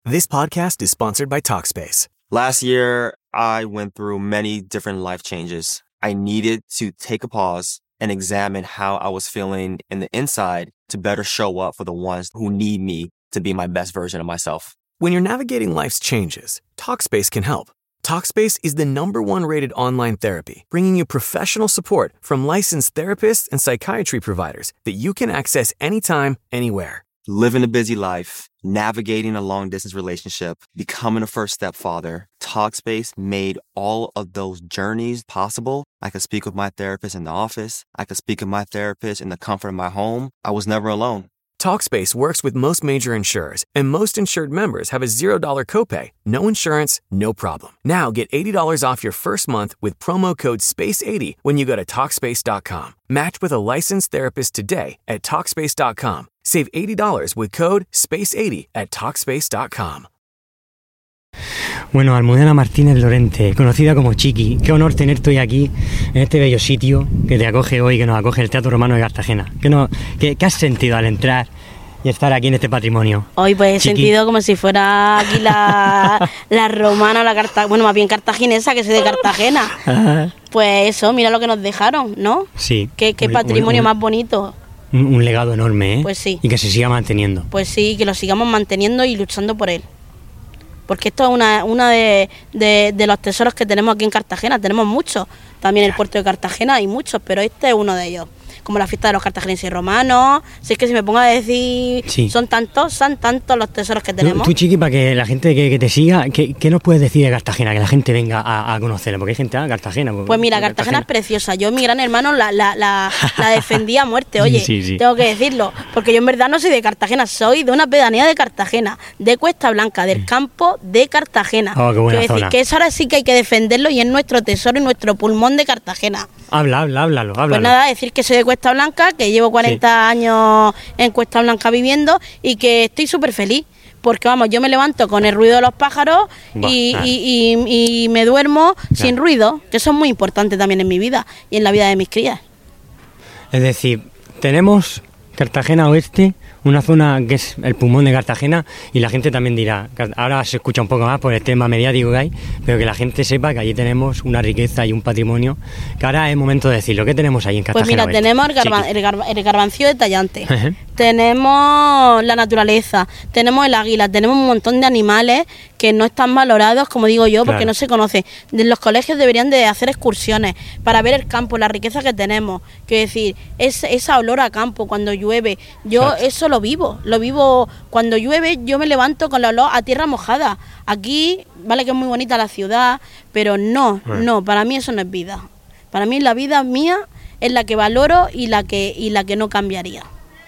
This podcast is sponsored by Talkspace. Last year, I went through many different life changes. I needed to take a pause and examine how I was feeling in the inside to better show up for the ones who need me to be my best version of myself. When you're navigating life's changes, Talkspace can help. Talkspace is the #1 rated online therapy, bringing you professional support from licensed therapists and psychiatry providers that you can access anytime, anywhere. Living a busy life, navigating a long-distance relationship, becoming a first-step father, Talkspace made all of those journeys possible. I could speak with my therapist in the office. I could speak with my therapist in the comfort of my home. I was never alone. Talkspace works with most major insurers, and most insured members have a $0 copay. No insurance, no problem. Now get $80 off your first month with promo code SPACE80 when you go to Talkspace.com. Match with a licensed therapist today at Talkspace.com. Save $80 with code SPACE80 at Talkspace.com. Bueno, Almudena Martínez Lorente, conocida como Chiqui, qué honor tenerte hoy aquí, en este bello sitio que te acoge hoy, que nos acoge el Teatro Romano de Cartagena. ¿Qué has sentido al entrar y estar aquí en este patrimonio? Hoy pues he Chiqui. sentido como si fuera aquí la romana, bueno, más bien cartaginesa, que soy de Cartagena. Ajá. Pues eso, mira lo que nos dejaron, ¿no? Sí. Qué patrimonio más bonito. Un legado enorme, ¿eh? Pues sí. Y que se siga manteniendo. Pues sí, que lo sigamos manteniendo y luchando por él. Porque esto es una de los tesoros que tenemos aquí en Cartagena. Tenemos muchos, también el puerto de Cartagena hay muchos, pero este es uno de ellos. Como la fiesta de los cartagineses y romanos. Si es que si me pongo a decir, Sí. son tantos los tesoros que tenemos. Tú, Chiqui, para que la gente que te siga, ¿qué nos puedes decir de Cartagena? Que la gente venga a conocerla, porque hay gente a Cartagena. Pues mira, Cartagena es preciosa. Yo, mi gran hermano, la defendí a muerte, oye, Sí. tengo que decirlo. Porque yo en verdad no soy de Cartagena, soy de una pedanía de Cartagena, de Cuesta Blanca, del campo de Cartagena. Oh, qué buena Quiero decir zona. que eso ahora sí que hay que defenderlo y es nuestro tesoro y nuestro pulmón de Cartagena. Háblalo. Pues nada, decir que soy de Cuesta Blanca, que llevo 40 años en Cuesta Blanca viviendo y que estoy súper feliz. Porque vamos, yo me levanto con el ruido de los pájaros y me duermo sin ruido, que eso es muy importante también en mi vida y en la vida de mis crías. Es decir, tenemos Cartagena Oeste, una zona que es el pulmón de Cartagena, y la gente también dirá, ahora se escucha un poco más por el tema mediático que hay, pero que la gente sepa que allí tenemos una riqueza y un patrimonio, que ahora es momento de decirlo. ¿Qué tenemos ahí en Cartagena Pues mira, Oeste? tenemos el garbancio de Tallante, tenemos la naturaleza, tenemos el águila, tenemos un montón de animales que no están valorados, como digo yo, porque Claro. no se conocen. Los colegios deberían de hacer excursiones para ver el campo, la riqueza que tenemos. Quiero decir, esa olor a campo cuando llueve, yo Exacto. eso lo vivo cuando llueve, yo me levanto con la olor a tierra mojada. Aquí, vale que es muy bonita la ciudad, pero no, para mí eso no es vida. Para mí la vida mía es la que valoro y la que no cambiaría.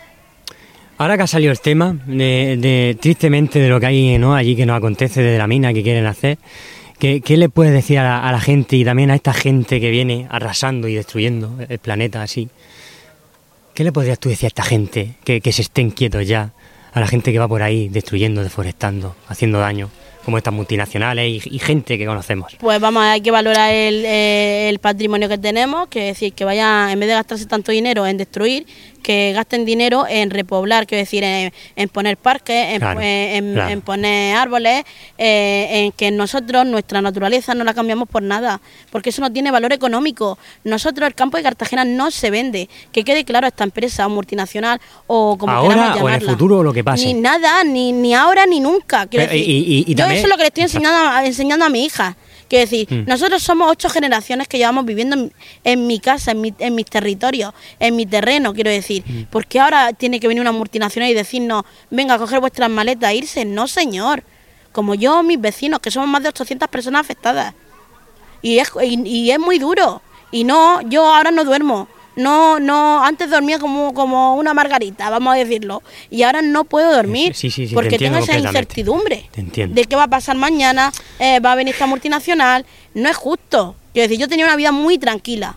Ahora que ha salido el tema, tristemente de lo que hay, ¿no?, allí que nos acontece desde la mina que quieren hacer, ¿qué le puedes decir a la gente y también a esta gente que viene arrasando y destruyendo el planeta así? ¿Qué le podrías tú decir a esta gente que se estén quietos ya? A la gente que va por ahí destruyendo, deforestando, haciendo daño, como estas multinacionales y gente que conocemos. Pues vamos, hay que valorar el patrimonio que tenemos, que es decir, que vaya, en vez de gastarse tanto dinero en destruir, que gasten dinero en repoblar, quiero decir, en poner parques, Claro. en poner árboles, en que nosotros, nuestra naturaleza, no la cambiamos por nada, porque eso no tiene valor económico. Nosotros, el campo de Cartagena no se vende, que quede claro a esta empresa o multinacional o como Ahora queramos o en el llamarla. futuro, lo que pase. Ni nada, ni ahora ni nunca. Quiero Pero, decir, y yo también- eso es lo que le estoy enseñando a mi hija. Quiero decir, nosotros somos 8 generaciones que llevamos viviendo en mi casa, en mis territorios, en mi terreno, quiero decir. ¿Por qué ahora tiene que venir una multinacional y decirnos, venga, a coger vuestras maletas e irse? No, señor. Como yo, mis vecinos, que somos más de 800 personas afectadas. Y es muy duro. Y no, yo ahora no duermo. No, antes dormía como una margarita, vamos a decirlo. Y ahora no puedo dormir Sí, te porque entiendo tengo esa completamente. incertidumbre Te entiendo. de qué va a pasar mañana, va a venir esta multinacional. No es justo. Quiero decir, yo tenía una vida muy tranquila.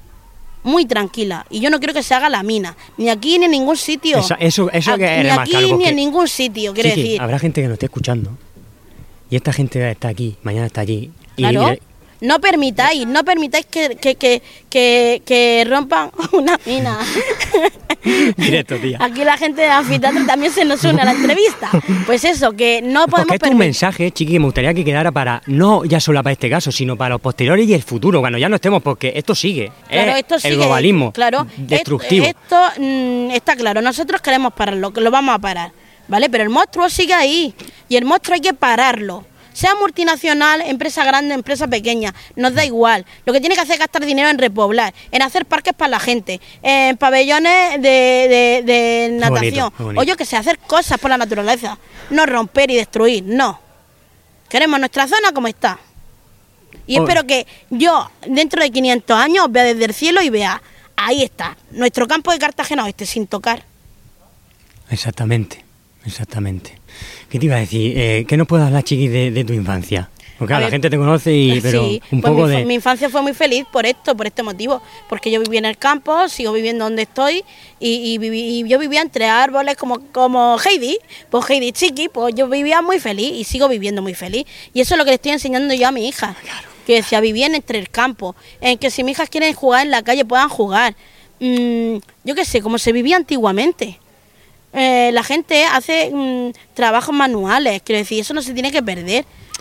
Y yo no quiero que se haga la mina, ni aquí ni en ningún sitio. Eso que Ni eres más aquí claro, ni porque- en ningún sitio, quiero Sí, decir. habrá gente que nos esté escuchando y esta gente está aquí, mañana está allí. Claro. No permitáis que rompan una mina. Directo, tía. Aquí la gente de anfiteatro también se nos une a la entrevista. Pues eso, que no podemos Porque esto es un mensaje, chiqui, que me gustaría que quedara para, no ya solo para este caso, sino para los posteriores y el futuro, cuando ya no estemos, porque esto sigue. Claro, esto el globalismo destructivo. Esto está claro, nosotros queremos pararlo, que lo vamos a parar, ¿vale? Pero el monstruo sigue ahí, y el monstruo hay que pararlo. Sea multinacional, empresa grande, empresa pequeña, nos da igual. Lo que tiene que hacer es gastar dinero en repoblar, en hacer parques para la gente, en pabellones de natación. Qué bonito. O yo que sé, hacer cosas por la naturaleza. No romper y destruir, no. Queremos nuestra zona como está. Y espero que yo, dentro de 500 años, vea desde el cielo y vea, ahí está, nuestro campo de Cartagena Oeste, sin tocar. Exactamente. ¿Qué te iba a decir? ¿Qué nos puedes hablar, chiqui, de tu infancia? Porque la gente te conoce, pero sí, un pues poco mi infancia fue muy feliz por este motivo, porque yo viví en el campo, sigo viviendo donde estoy, y yo vivía entre árboles como Heidi, pues Heidi Chiqui, pues yo vivía muy feliz y sigo viviendo muy feliz, y eso es lo que le estoy enseñando yo a mi hija, Claro. que decía, vivir entre el campo, en que si mis hijas quieren jugar en la calle puedan jugar, yo qué sé, como se vivía antiguamente. La gente hace trabajos manuales, quiero decir, eso no se tiene que perder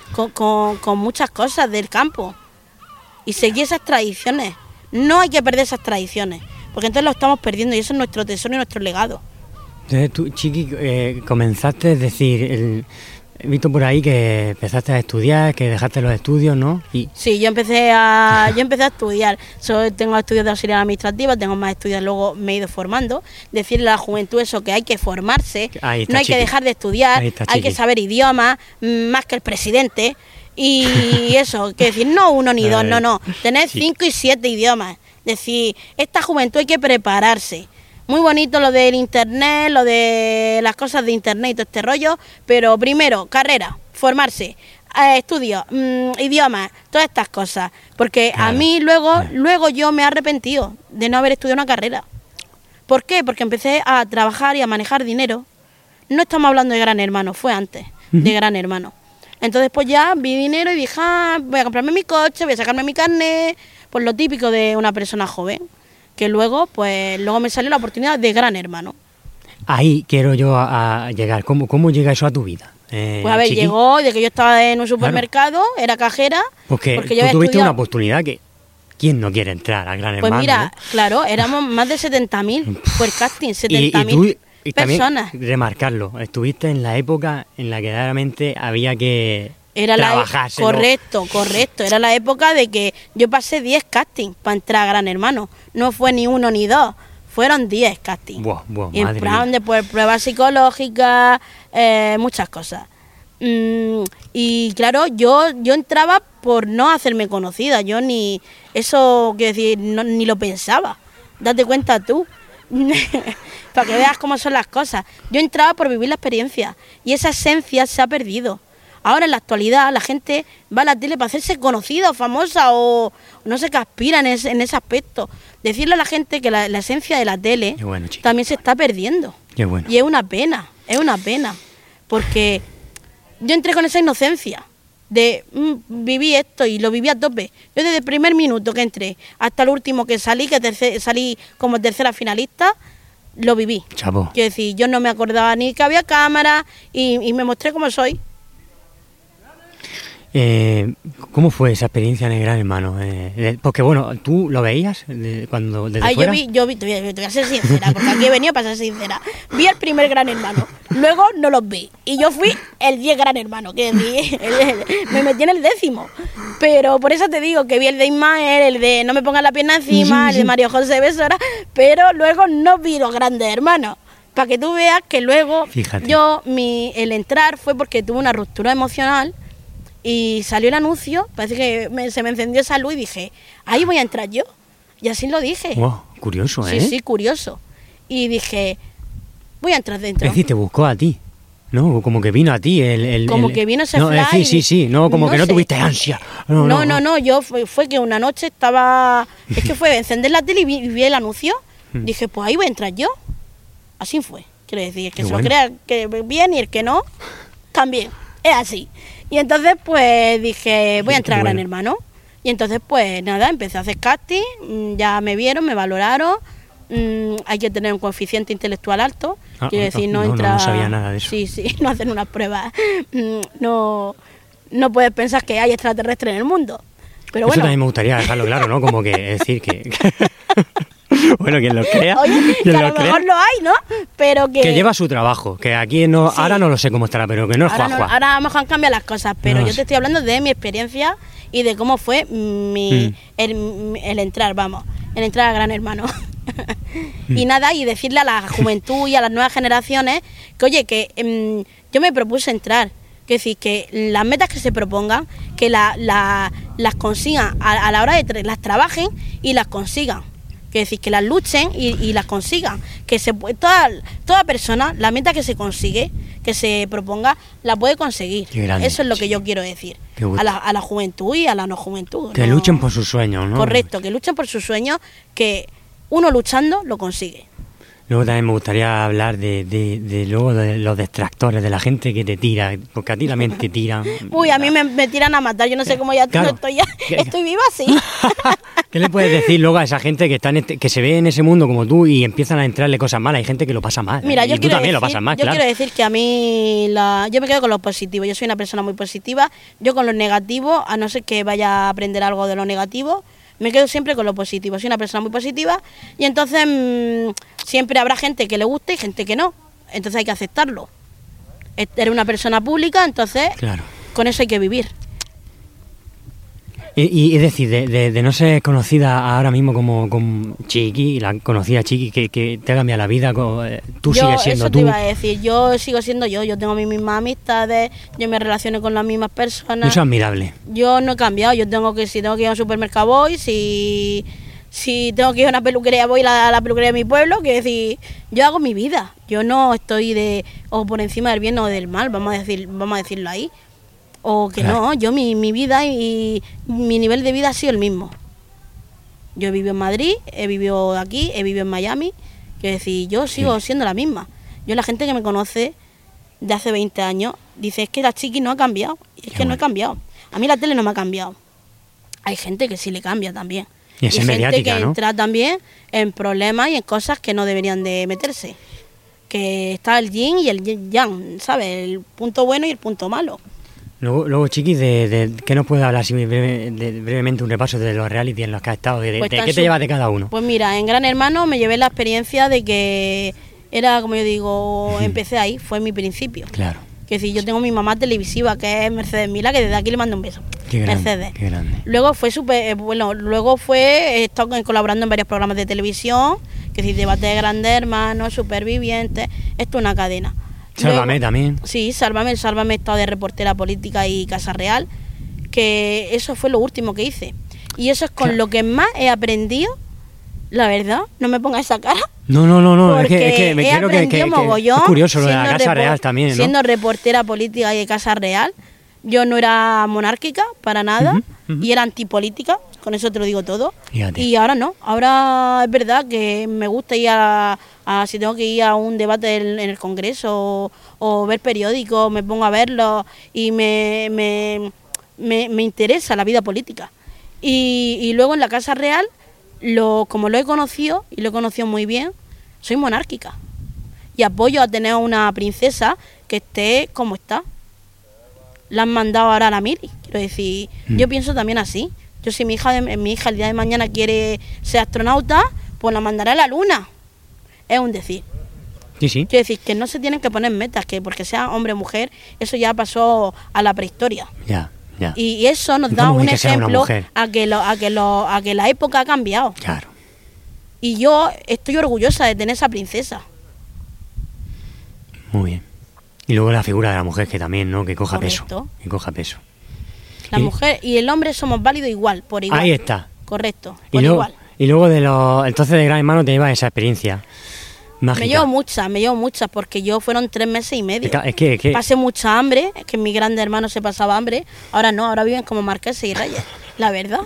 con muchas cosas del campo y seguir esas tradiciones. No hay que perder esas tradiciones, porque entonces lo estamos perdiendo y eso es nuestro tesoro y nuestro legado. Entonces tú, chiqui, comenzaste, es decir, he visto por ahí que empezaste a estudiar, que dejaste los estudios, ¿no? Sí, yo empecé a estudiar. Tengo estudios de auxiliar administrativa, tengo más estudios, luego me he ido formando. Decirle a la juventud eso, que hay que formarse, Ahí está, no hay chiqui. que dejar de estudiar, Ahí está, hay que chiqui. saber idiomas, más que el presidente. Y eso, que decir, no 1 ni 2, no, tener Sí. 5 y 7 idiomas. Decir, esta juventud hay que prepararse. Muy bonito lo del internet, lo de las cosas de internet y todo este rollo, pero primero, carrera, formarse, estudios, idiomas, todas estas cosas. Porque Claro, a mí luego yo me he arrepentido de no haber estudiado una carrera. ¿Por qué? Porque empecé a trabajar y a manejar dinero. No estamos hablando de Gran Hermano, fue antes de Gran Hermano. Entonces pues ya vi dinero y dije, voy a comprarme mi coche, voy a sacarme mi carnet, pues lo típico de una persona joven. Que luego me salió la oportunidad de Gran Hermano. Ahí quiero yo a llegar. ¿Cómo llega eso a tu vida? Pues a ver, chiqui? llegó de que yo estaba en un supermercado, era cajera. Porque yo tú había tuviste una estudiado. oportunidad que... ¿Quién no quiere entrar a Gran Pues Hermano? mira, ¿no? claro, éramos más de 70.000 por casting, Y 70.000 también personas. remarcarlo, estuviste en la época en la que realmente había que Era trabajárselo. correcto. Era la época de que yo pasé 10 castings para entrar a Gran Hermano. No fue ni 1 ni 2, fueron 10 castings. Buah, Y en madre plan mía. de pruebas psicológicas, muchas cosas. Y claro, yo entraba por no hacerme conocida. Yo ni eso, quiero decir, ni lo pensaba. Date cuenta tú. Para que veas cómo son las cosas. Yo entraba por vivir la experiencia y esa esencia se ha perdido. Ahora en la actualidad la gente va a la tele para hacerse conocida o famosa o no sé qué aspira en ese aspecto. Decirle a la gente que la esencia de la tele Qué bueno, chica. también se está perdiendo. Qué bueno. Y es una pena, porque yo entré con esa inocencia de viví esto y lo viví a tope. Yo desde el primer minuto que entré hasta el último que salí, salí como tercera finalista, lo viví. Chavo. Quiero decir, yo no me acordaba ni que había cámara y me mostré como soy. ¿Cómo fue esa experiencia en el Gran Hermano? Porque bueno, ¿tú lo veías cuando desde fuera? Yo vi, te voy a ser sincera, porque aquí he venido para ser sincera. Vi el primer Gran Hermano, luego no los vi. Y yo fui el 10 Gran Hermano, que me metí en el 10º. Pero por eso te digo que vi el de Ismael, el de No me pongas la pierna encima, el de Mario José Besora, pero luego no vi los Grandes Hermanos. Para que tú veas que luego Fíjate. el entrar fue porque tuve una ruptura emocional. Y salió el anuncio, parece que se me encendió esa luz y dije, ahí voy a entrar yo. Y así lo dije. Wow, curioso, ¿eh? Sí, curioso. Y dije, voy a entrar dentro. Es decir, te buscó a ti, ¿no? Como que vino a ti Como que vino ese no, fly sí, no, como no que no sé. tuviste ansia. No, yo fue que una noche estaba... Es que fue encender la tele y vi el anuncio. Dije, pues ahí voy a entrar yo. Así fue. Quiero decir, que Qué se bueno. lo crea que bien y el que no, también. Es así. Y entonces pues dije, voy a entrar a Gran Bueno. Hermano. Y entonces, pues nada, empecé a hacer casting, ya me vieron, me valoraron. Hay que tener un coeficiente intelectual alto, quiero decir, no sabía nada de eso. Sí, no hacen unas pruebas, no puedes pensar que hay extraterrestres en el mundo. Pero eso bueno. también me gustaría dejarlo claro, ¿no? Como que decir que bueno, quien lo crea, oye, que a lo mejor lo hay, ¿no? Pero que lleva su trabajo, que aquí no, sí. Ahora no lo sé cómo estará, pero que no es Juanjuan. Ahora a lo mejor han cambiado las cosas, pero No yo sé. te estoy hablando de mi experiencia y de cómo fue el entrar, el entrar a Gran Hermano. Y nada, y decirle a la juventud y a las nuevas generaciones que, oye, que yo me propuse entrar. Es decir, que las metas que se propongan, que las consigan a la hora de las trabajen y las consigan. Es decir, que las luchen y las consigan. Que toda persona, la meta que se consigue, que se proponga, la puede conseguir. Eso es lo que yo quiero decir. A la juventud y a la no juventud. Que luchen por sus sueños, ¿no? Correcto, que luchen por sus sueños, que uno luchando lo consigue. Luego también me gustaría hablar de luego de los distractores, de la gente que te tira, porque a ti también te tiran. Uy, a mí me tiran a matar, yo no sé cómo ya claro. estoy viva así. ¿Qué le puedes decir luego a esa gente que que se ve en ese mundo como tú y empiezan a entrarle cosas malas? Hay gente que lo pasa mal. Mira, y tú también lo pasas mal, yo quiero decir que a mí yo me quedo con lo positivo. Yo soy una persona muy positiva. Yo con lo negativo, a no ser que vaya a aprender algo de lo negativo, me quedo siempre con lo positivo. Soy una persona muy positiva y entonces siempre habrá gente que le guste y gente que no. Entonces hay que aceptarlo. Eres una persona pública, entonces claro. Con eso hay que vivir. Y es decir, de no ser conocida ahora mismo como Chiqui, la conocida Chiqui que te ha cambiado la vida, tú sigues siendo eso tú. Te iba a decir, yo sigo siendo yo tengo mis mismas amistades, yo me relaciono con las mismas personas. Eso es admirable. Yo no he cambiado, si tengo que ir a un supermercado voy, si tengo que ir a una peluquería voy a la peluquería de mi pueblo, que decir, yo hago mi vida, yo no estoy por encima del bien o del mal, vamos a decirlo ahí. O que claro. No, yo mi vida y mi nivel de vida ha sido el mismo. Yo he vivido en Madrid, he vivido aquí, he vivido en Miami, que decir, yo sigo siendo la misma. Yo la gente que me conoce de hace 20 años dice, es que la Chiqui no ha cambiado. Y es que no he cambiado. A mí la tele no me ha cambiado. Hay gente que sí le cambia también. Y es gente mediática, que ¿no? entra también en problemas y en cosas que no deberían de meterse. Que está el yin y el yang, ¿sabes? El punto bueno y el punto malo. Luego Chiqui, ¿qué nos puede hablar así brevemente un repaso de los reality en los que has estado? Pues ¿qué te llevas de cada uno? Pues mira, en Gran Hermano me llevé la experiencia de que era, como yo digo, empecé ahí, fue mi principio. Claro. Que si yo tengo mi mamá televisiva, que es Mercedes Mila, que desde aquí le mando un beso. Qué grande, Mercedes. Qué grande. Luego he estado colaborando en varios programas de televisión, que si Debate de Grandes Hermanos, Supervivientes, esto es una cadena. Sálvame también. Sí, Sálvame he estado de reportera política y Casa Real, que eso fue lo último que hice. Y eso es con lo que más he aprendido, la verdad, no me pongas esa cara. No, es que me quiero que es curioso lo de la Casa Real también, ¿no? Siendo reportera política y de Casa Real, yo no era monárquica para nada y era antipolítica, con eso te lo digo todo. Fíjate. Y ahora no, ahora es verdad que me gusta ir si tengo que ir a un debate en el Congreso o ver periódicos, me pongo a verlos y me interesa la vida política. Y luego en la Casa Real, como lo he conocido, y lo he conocido muy bien, soy monárquica. Y apoyo a tener una princesa que esté como está. La han mandado ahora a la Mili. Quiero decir, yo pienso también así. Yo si mi hija el día de mañana quiere ser astronauta, pues la mandaré a la luna. Es un decir. Sí. Quiero decir, que no se tienen que poner metas, que porque sea hombre o mujer, eso ya pasó a la prehistoria. Ya. Y eso nos da un ejemplo a que la época ha cambiado. Claro. Y yo estoy orgullosa de tener esa princesa. Muy bien. Y luego la figura de la mujer que también, ¿no? Que coja Correcto. peso. La mujer y el hombre somos válidos por igual. Ahí está. Correcto, igual. Y luego entonces de Gran Hermano te llevas esa experiencia mágica. Me llevo muchas, porque fueron 3 meses y medio. Es que pasé mucha hambre, es que mi Gran Hermano se pasaba hambre. Ahora no, ahora viven como marqueses y reyes, la verdad.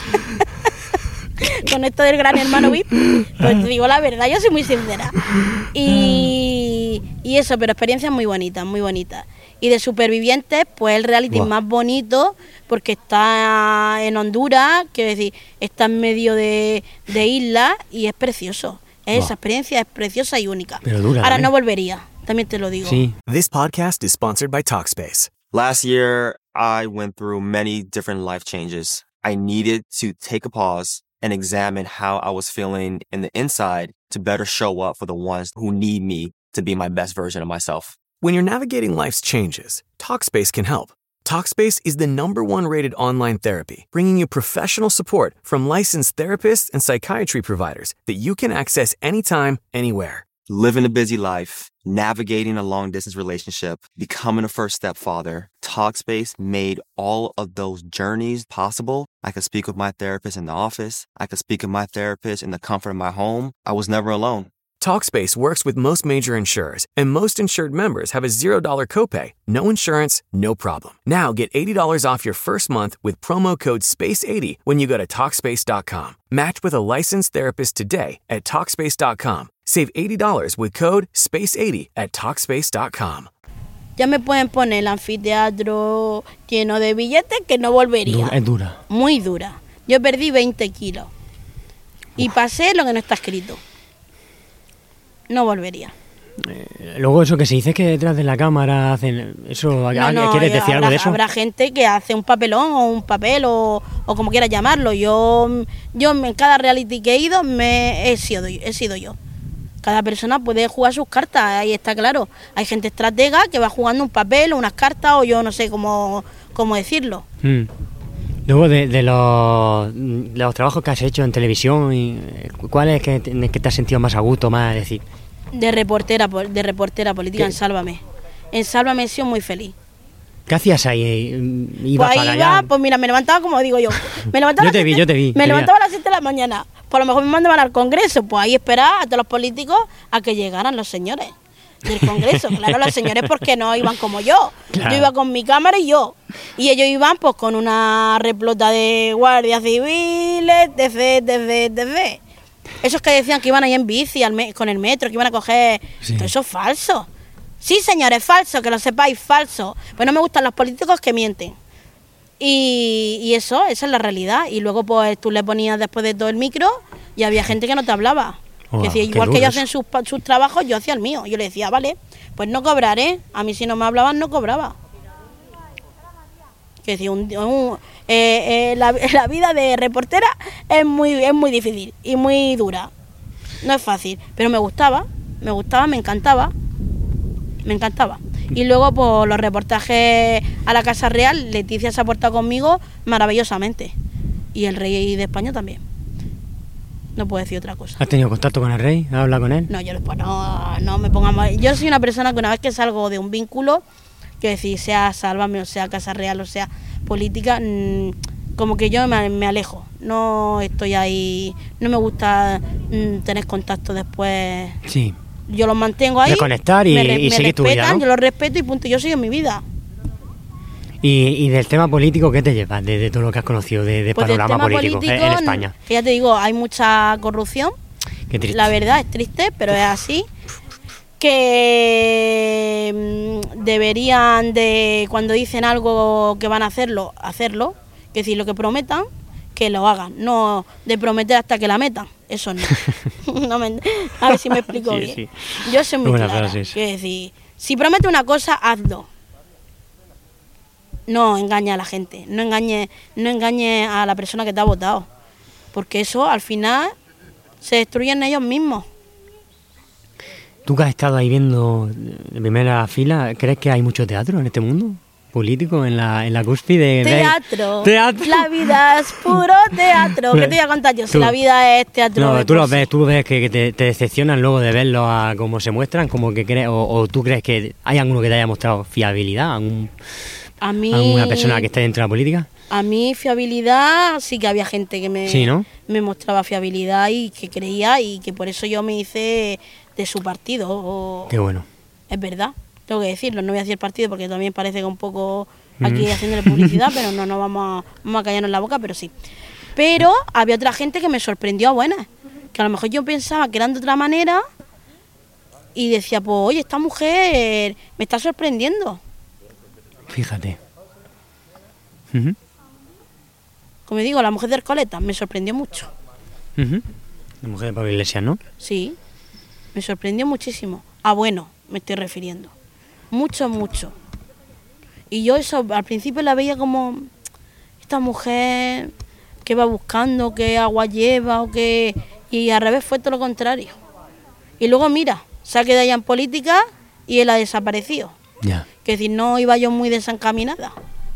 Con esto del Gran Hermano VIP, pues te digo la verdad, yo soy muy sincera. Y eso, pero experiencias muy bonitas, muy bonitas. Y de Supervivientes, pues el reality Buah. más bonito, porque está en Honduras, quiero decir, está en medio de islas y es precioso. Buah. Esa experiencia es preciosa y única. Pero dura Ahora también. no volvería, también te lo digo. Sí. This podcast is sponsored by Talkspace. Last year, I went through many different life changes. I needed to take a pause and examine how I was feeling in the inside to better show up for the ones who need me to be my best version of myself. When you're navigating life's changes, Talkspace can help. Talkspace is the #1 rated online therapy, bringing you professional support from licensed therapists and psychiatry providers that you can access anytime, anywhere. Living a busy life, navigating a long-distance relationship, becoming a first-step father, Talkspace made all of those journeys possible. I could speak with my therapist in the office. I could speak with my therapist in the comfort of my home. I was never alone. Talkspace works with most major insurers, and most insured members have a $0 copay. No insurance, no problem. Now get $80 off your first month with promo code SPACE80 when you go to Talkspace.com. Match with a licensed therapist today at Talkspace.com. Save $80 with code SPACE80 at Talkspace.com. Ya me pueden poner el anfiteatro lleno de billetes que no volvería. Es dura. Muy dura. Yo perdí 20 kilos. Y pasé lo que no está escrito. No volvería. Luego eso que se dice que detrás de la cámara hacen... Eso, ¿quieres decir algo de eso? Habrá gente que hace un papelón o un papel o como quieras llamarlo. Yo en cada reality que he ido he sido yo. Cada persona puede jugar sus cartas, ahí está claro. Hay gente estratega que va jugando un papel o unas cartas o yo no sé cómo decirlo. Luego de los trabajos que has hecho en televisión, ¿cuál es que te has sentido más a gusto, más decir? De reportera política. ¿Qué? En Sálvame. En Sálvame he sido muy feliz. ¿Qué hacías ahí? ¿Ibas Pues para ahí allá? iba, pues mira, me levantaba como digo yo. Me levantaba Yo te vi. Me levantaba a las 7 de la mañana. Por lo mejor me mandaban al Congreso. Pues ahí esperaba a todos los políticos a que llegaran los señores del Congreso. Claro, los señores porque no iban como yo. Claro. Yo iba con mi cámara y yo. Y ellos iban pues con una replota de guardias civiles, etc. Esos que decían que iban ahí en bici con el metro, que iban a coger... Sí. Todo eso es falso. Sí, señores, falso, que lo sepáis, falso. Pues no me gustan los políticos que mienten. Y esa es la realidad. Y luego pues tú le ponías después de todo el micro y había gente que no te hablaba. Wow, Que decía, qué igual que duro ellos hacen sus trabajos, yo hacía el mío. Yo le decía, vale, pues no cobraré. A mí si no me hablaban, no cobraba. Que decía, la vida de reportera es muy difícil y muy dura. No es fácil, pero me gustaba, me encantaba. Y luego, pues los reportajes a la Casa Real, Leticia se ha portado conmigo maravillosamente. Y el rey de España también. No puedo decir otra cosa. ¿Has tenido contacto con el rey? ¿Has hablado con él? No, yo pues no me ponga mal. Yo soy una persona que una vez que salgo de un vínculo, que decir, sea Sálvame, o sea Casa Real, o sea política, como que yo me alejo. No estoy ahí, no me gusta tener contacto después. Sí. Yo los mantengo ahí. Desconectar y me seguir tu vida, respetan, ¿no? yo los respeto y punto. Yo sigo mi vida. Y del tema político, ¿qué te llevas de todo lo que has conocido de Pues del panorama tema político en España? Que ya te digo, hay mucha corrupción. Qué triste. La verdad es triste, pero es así. Que deberían de, cuando dicen algo que van a hacerlo. Que decir, lo que prometan, que lo hagan. No de prometer hasta que la metan. Eso no. A ver si me explico Sí, bien. sí. Yo soy muy Buena clara. frase, sí. Quiero decir, si promete una cosa, hazlo. No engañe a la gente. No engañe a la persona que te ha votado. Porque eso, al final, se destruyen ellos mismos. Tú que has estado ahí viendo de primera fila, ¿crees que hay mucho teatro en este mundo político, en la cúspide? Teatro. ¿Teatro? La vida es puro teatro. ¿Qué te voy a contar yo? Si Tú- la vida es teatro. No, de tú por los sí. ves, tú ves que te decepcionan luego de verlos a cómo se muestran, como que crees, o tú crees que hay alguno que te haya mostrado fiabilidad, A mí, alguna persona que esté dentro de la política. A mí fiabilidad, sí que había gente que Sí, ¿no? me mostraba fiabilidad y que creía y que por eso yo me hice de su partido. Qué bueno. Es verdad, tengo que decirlo, no voy a decir partido porque también parece que un poco aquí haciéndole publicidad, pero no vamos a callarnos la boca, pero sí. Pero había otra gente que me sorprendió a buenas, que a lo mejor yo pensaba que eran de otra manera y decía, pues oye, esta mujer me está sorprendiendo. Fíjate. Ujú, Como digo, la mujer de Ercoleta me sorprendió mucho. ujú. La mujer de Pablo Iglesias, ¿no? Sí, me sorprendió muchísimo. Bueno, me estoy refiriendo. Mucho, mucho. Y yo eso al principio la veía como esta mujer que va buscando, qué agua lleva o qué... Y al revés fue todo lo contrario. Y luego mira, se ha quedado ya en política y él ha desaparecido. Ya. Que decir, no iba yo muy desencaminada.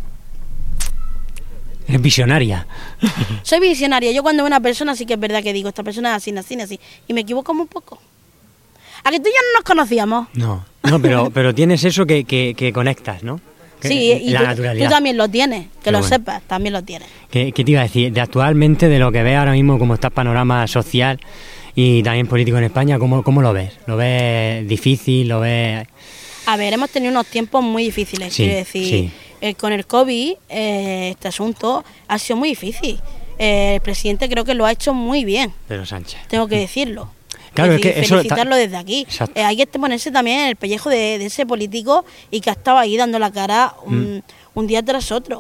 Eres visionaria. Soy visionaria. Yo cuando veo una persona sí que es verdad que digo, esta persona es así, así, así. Y me equivoco un poco. ¿A que tú y yo no nos conocíamos? No, pero tienes eso que conectas, ¿no? Que- Sí, y la tú naturalidad. también lo tienes, que Qué lo bueno. sepas, también lo tienes. ¿Qué te iba a decir? De actualmente, de lo que ves ahora mismo, cómo está el panorama social y también político en España, ¿cómo lo ves? ¿Lo ves difícil? ¿Lo ves...? A ver, hemos tenido unos tiempos muy difíciles, Sí, quiero decir. sí. Con el COVID, este asunto ha sido muy difícil. El presidente creo que lo ha hecho muy bien, Pedro Sánchez. tengo que decirlo. Claro, decir, es que eso felicitarlo desde aquí. Exacto. Hay que ponerse también en el pellejo de ese político y que ha estado ahí dando la cara un día tras otro.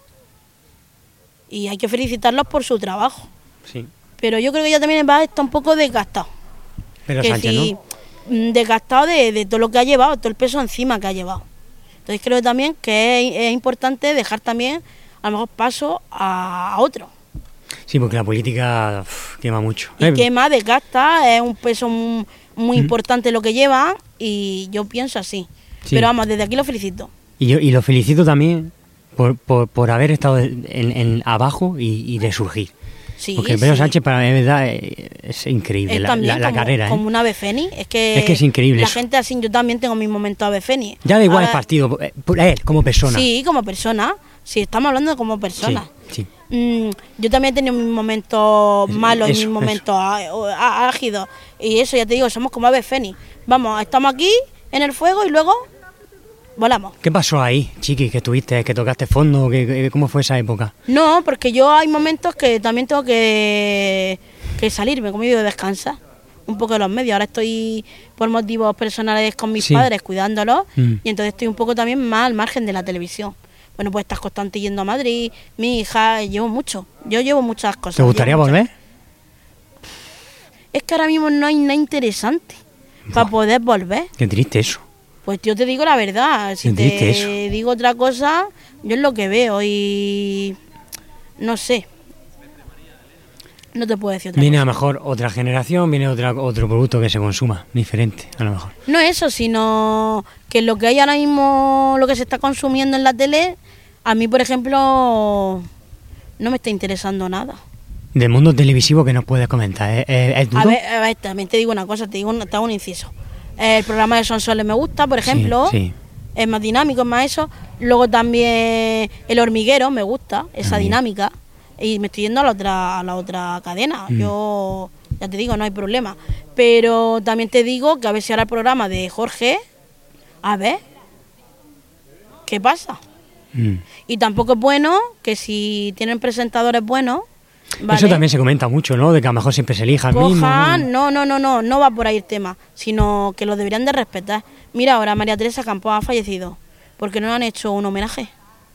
Y hay que felicitarlos por su trabajo. Sí. Pero yo creo que ya también va a estar un poco desgastado. Pedro Que Sánchez, sí, ¿no? desgastado de todo lo que ha llevado, todo el peso encima que ha llevado. Entonces creo también que es importante dejar también a lo mejor paso a otro. Sí, porque la política quema mucho. Y que más desgasta, es un peso muy importante lo que lleva y yo pienso así. Sí. Pero vamos, desde aquí lo felicito. Y lo felicito también por haber estado en abajo y resurgir. Sí, Porque Pedro sí. Sánchez, para mí, de verdad, es increíble Es la también como, carrera. como una ave fénix. Es que Es increíble la eso. gente así, yo también tengo mis momentos ave fénix. Ya da igual el Ahora, partido, él como persona. Sí, como persona. Sí, estamos hablando de como persona. Sí. Yo también he tenido mis momentos malos y eso, mis momentos álgidos. Y eso, ya te digo, somos como aves fénix. Vamos, estamos aquí en el fuego y luego volamos. ¿Qué pasó ahí, chiqui, que estuviste, que tocaste fondo? ¿Cómo fue esa época? No, porque yo hay momentos que también tengo que salirme, como digo, descansar un poco de los medios. Ahora estoy por motivos personales con mis Sí. padres cuidándolos Mm. y entonces estoy un poco también más al margen de la televisión. Bueno, pues estás constante yendo a Madrid, mi hija, llevo mucho. Yo llevo muchas cosas. ¿Te gustaría llevo muchas. volver? Es que ahora mismo no hay nada interesante para poder volver. Qué triste eso. Pues yo te digo la verdad, si Qué triste te eso. digo otra cosa, yo es lo que veo y no sé. No te puedo decir otra Viene a cosa. lo mejor otra generación, viene otro producto que se consuma, diferente, a lo mejor. No eso, sino que lo que hay ahora mismo, lo que se está consumiendo en la tele, a mí, por ejemplo, no me está interesando nada. Del mundo televisivo, que nos puedes comentar? ¿Es duro? A ver, también te digo una cosa, te hago un inciso. El programa de Sonsoles me gusta, por ejemplo. Sí. Es más dinámico, es más eso. Luego también El Hormiguero me gusta, esa dinámica. Y me estoy yendo a la otra cadena. Yo, ya te digo, no hay problema. Pero también te digo que a ver si ahora el programa de Jorge, a ver, ¿qué pasa? Mm. Y tampoco es bueno que si tienen presentadores buenos, ¿vale? Eso también se comenta mucho, ¿no? De que a lo mejor siempre se elija el mismo. Cojan, no va por ahí el tema, sino que lo deberían de respetar. Mira, ahora María Teresa Campos ha fallecido, porque no le han hecho un homenaje.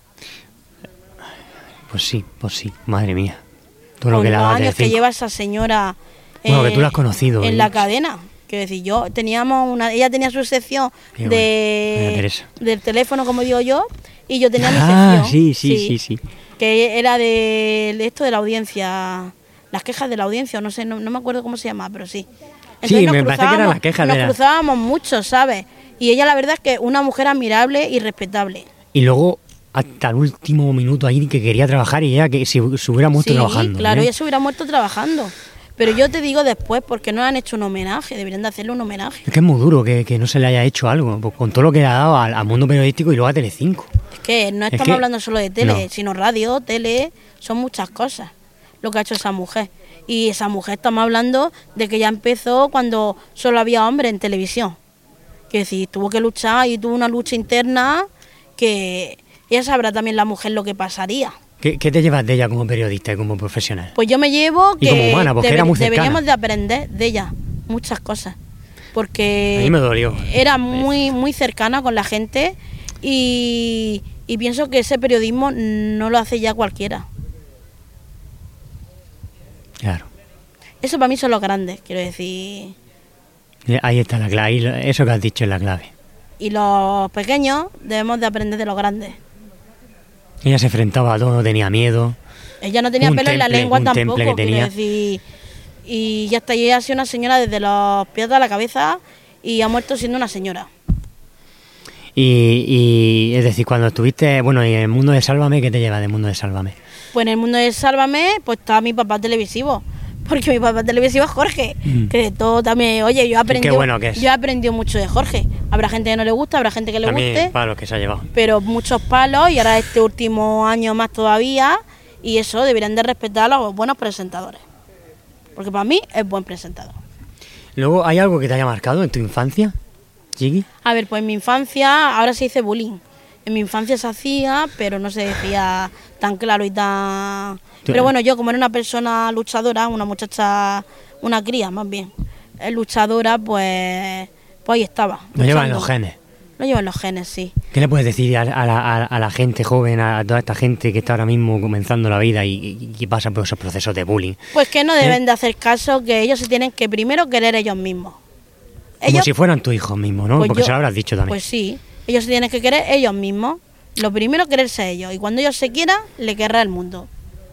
Pues sí, madre mía. Todo lo Con que le ha los dado a años que Telecinco. lleva esa señora Bueno, que tú la has conocido, en ¿eh? la cadena. Quiero decir, ella tenía su sección Qué bueno, María Teresa. del teléfono, como digo yo, y yo tenía mi Ah, sección. sí. Que era de esto de la audiencia, las quejas de la audiencia, no sé, no me acuerdo cómo se llama, pero sí. Sí, nos me parece que eran las quejas nos de la- cruzábamos mucho, ¿sabes? Y ella la verdad es que una mujer admirable y respetable. Y luego, hasta el último minuto ahí, que quería trabajar y ella que se hubiera muerto Sí, trabajando. claro, ¿eh? ella se hubiera muerto trabajando. Pero yo te digo después, porque no le han hecho un homenaje, deberían de hacerle un homenaje. Es que es muy duro que no se le haya hecho algo, pues, con todo lo que le ha dado al mundo periodístico y luego a Telecinco. Es que no Es estamos que- hablando solo de tele, no. sino radio, tele, son muchas cosas lo que ha hecho esa mujer. Y esa mujer estamos hablando de que ya empezó cuando solo había hombres en televisión. Que decir, tuvo que luchar y tuvo una lucha interna que ella sabrá también la mujer lo que pasaría. ¿Qué te llevas de ella como periodista y como profesional? Pues yo me llevo Y que como humana, porque era muy cercana. deberíamos de aprender de ella muchas cosas. Porque A mí me dolió. era muy cercana con la gente y Y pienso que ese periodismo no lo hace ya cualquiera. Claro. Eso para mí son los grandes, quiero decir. Ahí está la clave, ahí eso que has dicho es la clave. Y los pequeños debemos de aprender de los grandes. Ella se enfrentaba a todo, no tenía miedo. Ella no tenía pelo en la lengua tampoco, que tenía. quiero decir. Y ya está, y ella ha sido una señora desde los pies a la cabeza y ha muerto siendo una señora. Y es decir, cuando estuviste, bueno, en el mundo de Sálvame, ¿qué te lleva del mundo de Sálvame? Pues en el mundo de Sálvame, pues está mi papá televisivo. Porque mi papá televisivo es Jorge, que de todo también, oye, yo aprendí, qué bueno que es. Yo he aprendido mucho de Jorge. Habrá gente que no le gusta, habrá gente que le También guste. palos que se ha llevado. Pero muchos palos, y ahora este último año más todavía, y eso deberían de respetar a los buenos presentadores. Porque para mí es buen presentador. Luego, ¿hay algo que te haya marcado en tu infancia, Chiqui? A ver, pues en mi infancia, ahora se dice bullying. En mi infancia se hacía, pero no se decía tan claro y tan... Pero bueno, yo como era una persona luchadora, una muchacha, una cría más bien, luchadora, pues ahí estaba. Lo llevan luchando. los genes. Lo llevan los genes, sí. ¿Qué le puedes decir a la gente joven, a toda esta gente que está ahora mismo comenzando la vida y pasa por esos procesos de bullying? Pues que no deben de hacer caso, que ellos se tienen que primero querer ellos mismos. Como si fueran tus hijos mismos, ¿no? Pues porque se lo habrás dicho también. Pues sí, ellos se tienen que querer ellos mismos. Lo primero quererse ellos, y cuando ellos se quieran, le querrá el mundo.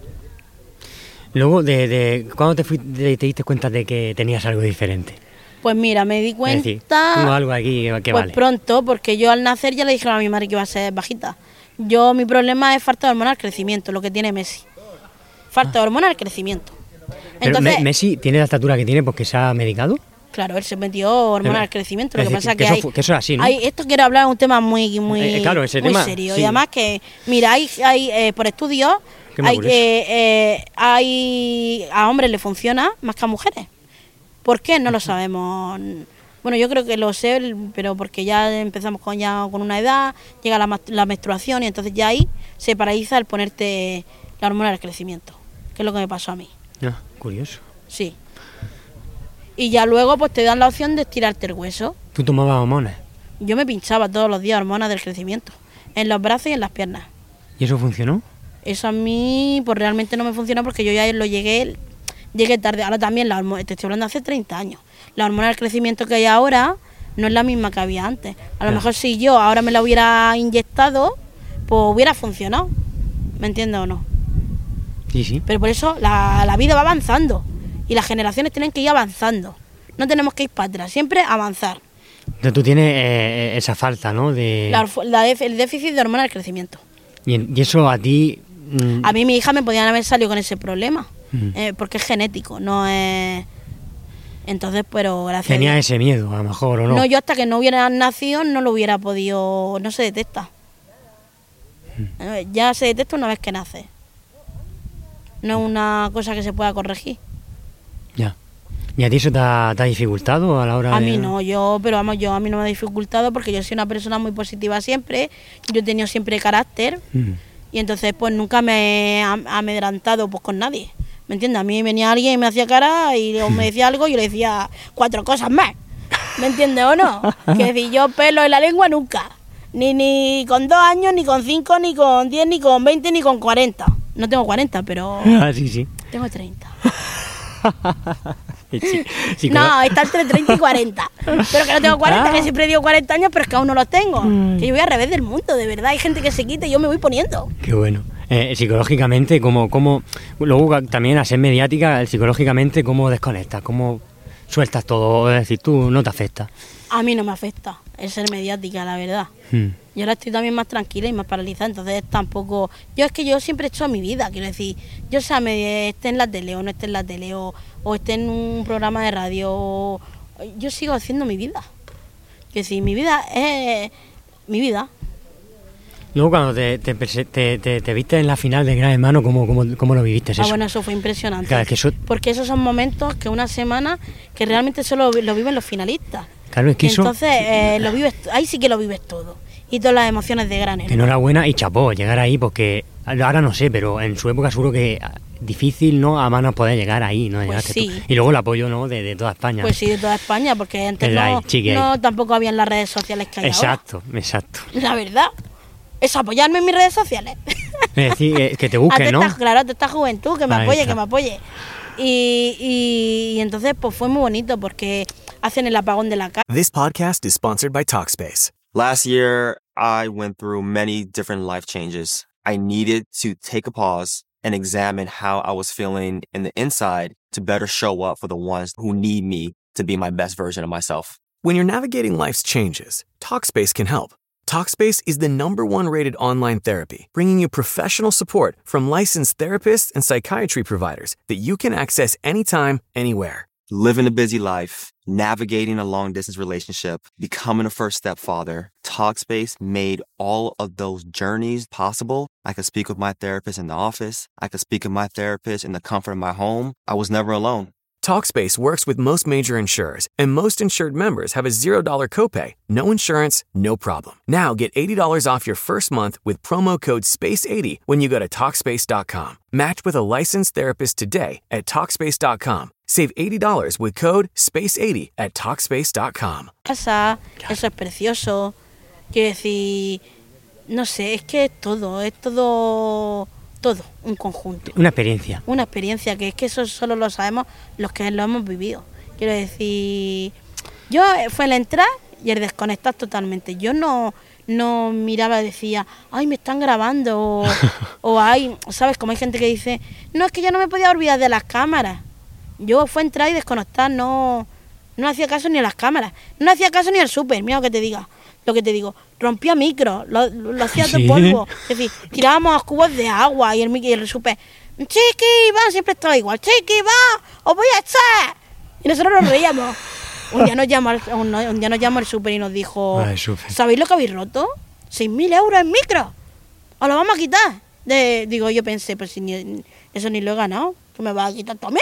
Luego, ¿cuándo te diste cuenta de que tenías algo diferente? Pues mira, me di cuenta... Es decir, tengo algo aquí que pues vale. pronto, porque yo al nacer ya le dije a mi madre que iba a ser bajita. Mi problema es falta de hormona al crecimiento, lo que tiene Messi. Falta de hormona al crecimiento. Pero Entonces, Messi tiene la estatura que tiene porque se ha medicado. claro, él se metió hormona al crecimiento. Lo Es que decir, pasa que hay, eso es así, ¿no? esto quiero hablar de un tema muy claro, ese muy tema, serio. sí. Y además que, mira, hay por estudios, Qué más curioso. hay a hombres le funciona más que a mujeres. ¿Por qué? No lo sabemos. Bueno, yo creo que lo sé, pero porque ya empezamos con una edad, llega la menstruación y entonces ya ahí se paraliza el ponerte la hormona del crecimiento, que es lo que me pasó a mí. Ah, curioso. Sí. Y ya luego pues te dan la opción de estirarte el hueso. ¿Tú tomabas hormonas? Yo me pinchaba todos los días hormonas del crecimiento, en los brazos y en las piernas. ¿Y eso funcionó? Eso a mí pues realmente no me funcionó porque yo ya lo llegué tarde. Ahora también te estoy hablando hace 30 años. La hormona del crecimiento que hay ahora no es la misma que había antes. A lo mejor si yo ahora me la hubiera inyectado, pues hubiera funcionado. ¿Me entiendes o no? Sí, sí. Pero por eso la vida va avanzando y las generaciones tienen que ir avanzando. No tenemos que ir para atrás, siempre avanzar. Entonces tú tienes esa falta, ¿no? De... El déficit de hormona del crecimiento. Y eso a ti... A mí mi hija me podían haber salido con ese problema, Mm. porque es genético, no es... Entonces, pero gracias Tenía a Dios. ese miedo, a lo mejor, ¿o no? No, yo hasta que no hubiera nacido no lo hubiera podido... No se detecta. Ya se detecta una vez que nace. No es una cosa que se pueda corregir. Ya. ¿Y a ti eso te ha dificultado a la hora A de...? mí no, a mí no me ha dificultado porque yo soy una persona muy positiva siempre, yo he tenido siempre carácter y entonces pues nunca me he amedrantado pues con nadie, ¿me entiendes? A mí venía alguien y me hacía cara y me decía algo y yo le decía 4 cosas más, ¿me entiendes o no? Que decir, yo pelo en la lengua nunca, ni con 2 años, ni con 5, ni con 10, ni con 20, ni con 40. No tengo 40, pero Ah, sí, sí. tengo 30. Sí, No, está entre 30 y 40. Pero que no tengo 40, que siempre digo 40 años, pero es que aún no los tengo. Que yo voy al revés del mundo, de verdad. Hay gente que se quita y yo me voy poniendo. Qué bueno. Psicológicamente, luego también a ser mediática, psicológicamente, ¿cómo desconectas? ¿Cómo sueltas todo? Es decir, tú no te afecta. A mí no me afecta el ser mediática, la verdad. Yo ahora estoy también más tranquila y más paralizada, entonces tampoco... Yo siempre he hecho mi vida, quiero decir, yo esté en la tele o no esté en la tele o esté en un programa de radio, yo sigo haciendo mi vida. Quiero decir, mi vida es mi vida. Luego cuando te viste en la final de Gran Hermano, ¿cómo lo viviste eso? Bueno, eso fue impresionante. Claro, es que eso... Porque esos son momentos que una semana que realmente solo lo viven los finalistas. Claro, es que eso... Entonces, ahí sí que lo vives todo. Y todas las emociones de Gran Hermano. Enhorabuena y chapó llegar ahí, porque ahora no sé, pero en su época seguro que difícil, ¿no? A manos poder llegar ahí, ¿no? Pues Llegaste sí. tú. Y luego el apoyo, ¿no? De toda España. Pues sí, de toda España, porque antes tampoco habían las redes sociales que hay ahora. Exacto. La verdad. es apoyarme en mis redes sociales. Es decir, que te busquen, ¿no? Claro, a esta juventud, que me Ahí apoye, está. que me apoye. Y entonces pues fue muy bonito porque hacen el apagón de la calle. This podcast is sponsored by Talkspace. Last year, I went through many different life changes. I needed to take a pause and examine how I was feeling in the inside to better show up for the ones who need me to be my best version of myself. When you're navigating life's changes, Talkspace can help. Talkspace is the #1 rated online therapy, bringing you professional support from licensed therapists and psychiatry providers that you can access anytime, anywhere. Living a busy life, navigating a long-distance relationship, becoming a first-step father, Talkspace made all of those journeys possible. I could speak with my therapist in the office. I could speak with my therapist in the comfort of my home. I was never alone. Talkspace works with most major insurers, and most insured members have a $0 copay, no insurance, no problem. Now get $80 off your first month with promo code SPACE80 when you go to Talkspace.com. Match with a licensed therapist today at Talkspace.com. Save $80 with code SPACE80 at Talkspace.com. Casa, eso es precioso. Quiero decir, no sé, es que es todo un conjunto. Una experiencia. Una experiencia, que es que eso solo lo sabemos los que lo hemos vivido. Quiero decir, yo fue el entrar y el desconectar totalmente. Yo no miraba y decía, ay, me están grabando, o ay, ¿sabes? Como hay gente que dice, no, es que yo no me podía olvidar de las cámaras. Yo fue entrar y desconectar, no hacía caso ni a las cámaras, no hacía caso ni al súper, mira lo que te digo, rompía micro, lo hacía de ¿Sí? polvo, es decir, tirábamos cubos de agua y el súper, chiqui, va, siempre estaba igual, chiqui, va, os voy a echar, y nosotros nos reíamos. Un día nos llamó el súper y nos dijo, Ay, súper. ¿sabéis lo que habéis roto? 6.000 euros en micro, os lo vamos a quitar. Digo, yo pensé, pues si eso ni lo he ganado, ¿qué me vas a quitar tú a mí?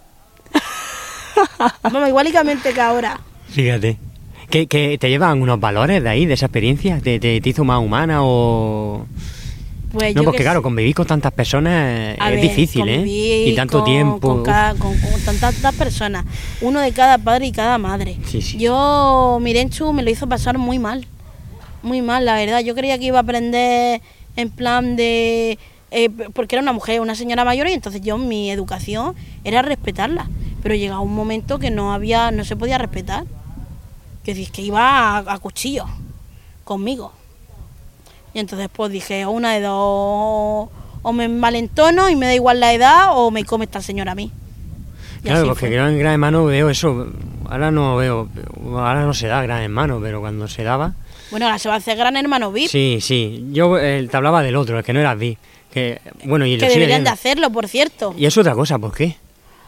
Vamos, igualmente que ahora. Fíjate. ¿Que te llevan unos valores de ahí, de esa experiencia? ¿Te hizo más humana o...? Pues No, yo porque que claro, convivir con tantas personas A es ver, difícil, ¿eh? convivir Y tanto tiempo. con tantas personas, uno de cada padre y cada madre. Sí, sí. Yo, Mirenchu me lo hizo pasar muy mal, la verdad. Yo creía que iba a aprender en plan de... porque era una mujer, una señora mayor, y entonces mi educación era respetarla. Pero llegaba un momento que no se podía respetar. Que iba a cuchillo conmigo. Y entonces pues dije, una de dos, o me envalentono y me da igual la edad, o me come esta señora a mí. Y Claro, así porque fue. yo en Gran Hermano veo eso. Ahora no se da Gran Hermano, pero cuando se daba... Bueno, ahora se va a hacer Gran Hermano VIP, Sí. Yo te hablaba del otro, el que no era VIP. Que, bueno, y que lo sigue deberían de viendo. hacerlo, por cierto. Y es otra cosa, ¿por qué?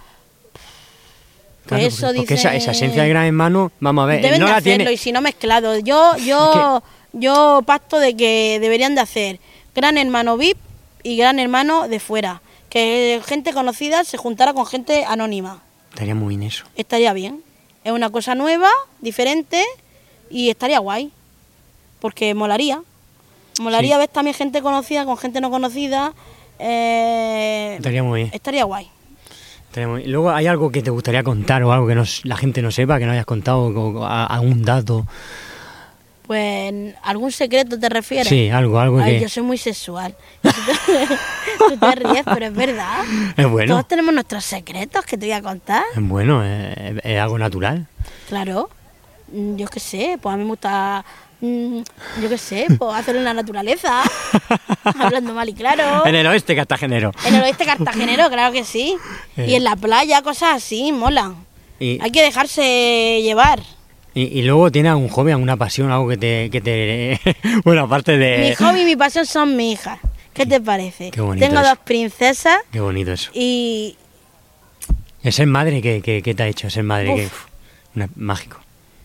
Pues eso porque dice- esa esencia de Gran Hermano, vamos a ver, Deben no de la hacerlo, tiene... y si no mezclado. Yo pacto de que deberían de hacer Gran Hermano VIP y Gran Hermano de fuera. Que gente conocida se juntara con gente anónima. Estaría muy bien eso. Estaría bien. Es una cosa nueva, diferente, y estaría guay. Porque molaría. Molaría Sí. ver también gente conocida con gente no conocida. Estaría muy bien. Estaría guay. Luego, ¿hay algo que te gustaría contar o algo que la gente no sepa, que no hayas contado, o algún dato? Pues, ¿algún secreto te refieres? Sí, algo Ay, que... yo soy muy sexual. Tú te ríes, pero es verdad. Es bueno. Todos tenemos nuestros secretos que te voy a contar. Es bueno, es algo natural. Claro. Yo qué sé, pues a mí me gusta... yo qué sé, pues hacerlo en la naturaleza. Hablando mal y claro. En el oeste cartagenero. En el oeste cartagenero, claro que sí. Y en la playa, cosas así, molan. Y, Hay que dejarse llevar. y luego tienes algún hobby, alguna pasión, algo que te bueno, aparte de... Mi hobby y mi pasión son mis hijas. ¿Qué te parece? Qué bonito Tengo eso. 2 princesas Qué bonito eso. y... Es ser madre, ¿qué te ha hecho ser madre? Uf. Mágico.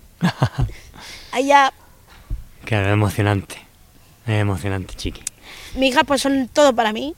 Allá, Claro, es emocionante. Es emocionante, chiqui. mis hijas pues son todo para mí.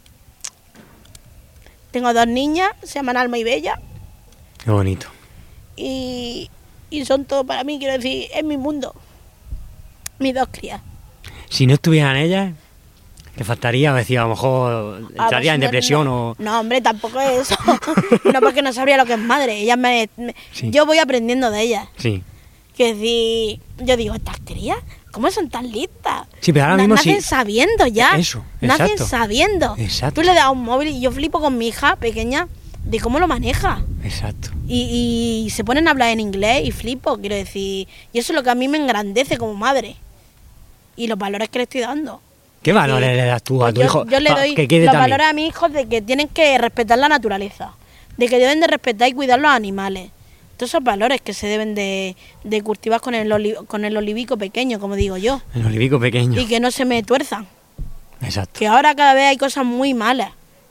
Tengo 2 niñas, se llaman Alma y Bella, Qué bonito. y son todo para mí, quiero decir, es mi mundo. Mis 2 crías. Si no estuvieran ellas, te faltaría, decía, a lo mejor entraría en depresión o... No, hombre, tampoco es eso. No, porque no sabría lo que es madre. Sí. Yo voy aprendiendo de ellas. Sí. Que decir, yo digo, estas crías, ¿Cómo son tan listas? Sí, pero ahora mismo nacen sí. sabiendo ya. Eso, Nacen exacto. sabiendo. Exacto. Tú le das un móvil y yo flipo con mi hija pequeña de cómo lo maneja. Exacto. Y se ponen a hablar en inglés y flipo, quiero decir. Y eso es lo que a mí me engrandece como madre. Y los valores que le estoy dando. ¿Qué valores le das tú a tu hijo? Yo le doy que quede los también. valores a mis hijos de que tienen que respetar la naturaleza, de que deben de respetar y cuidar los animales. Todos esos valores que se deben de cultivar con el olivico pequeño, como digo yo. El olivico pequeño. Y que no se me tuerzan. Exacto. Que ahora cada vez hay cosas muy malas.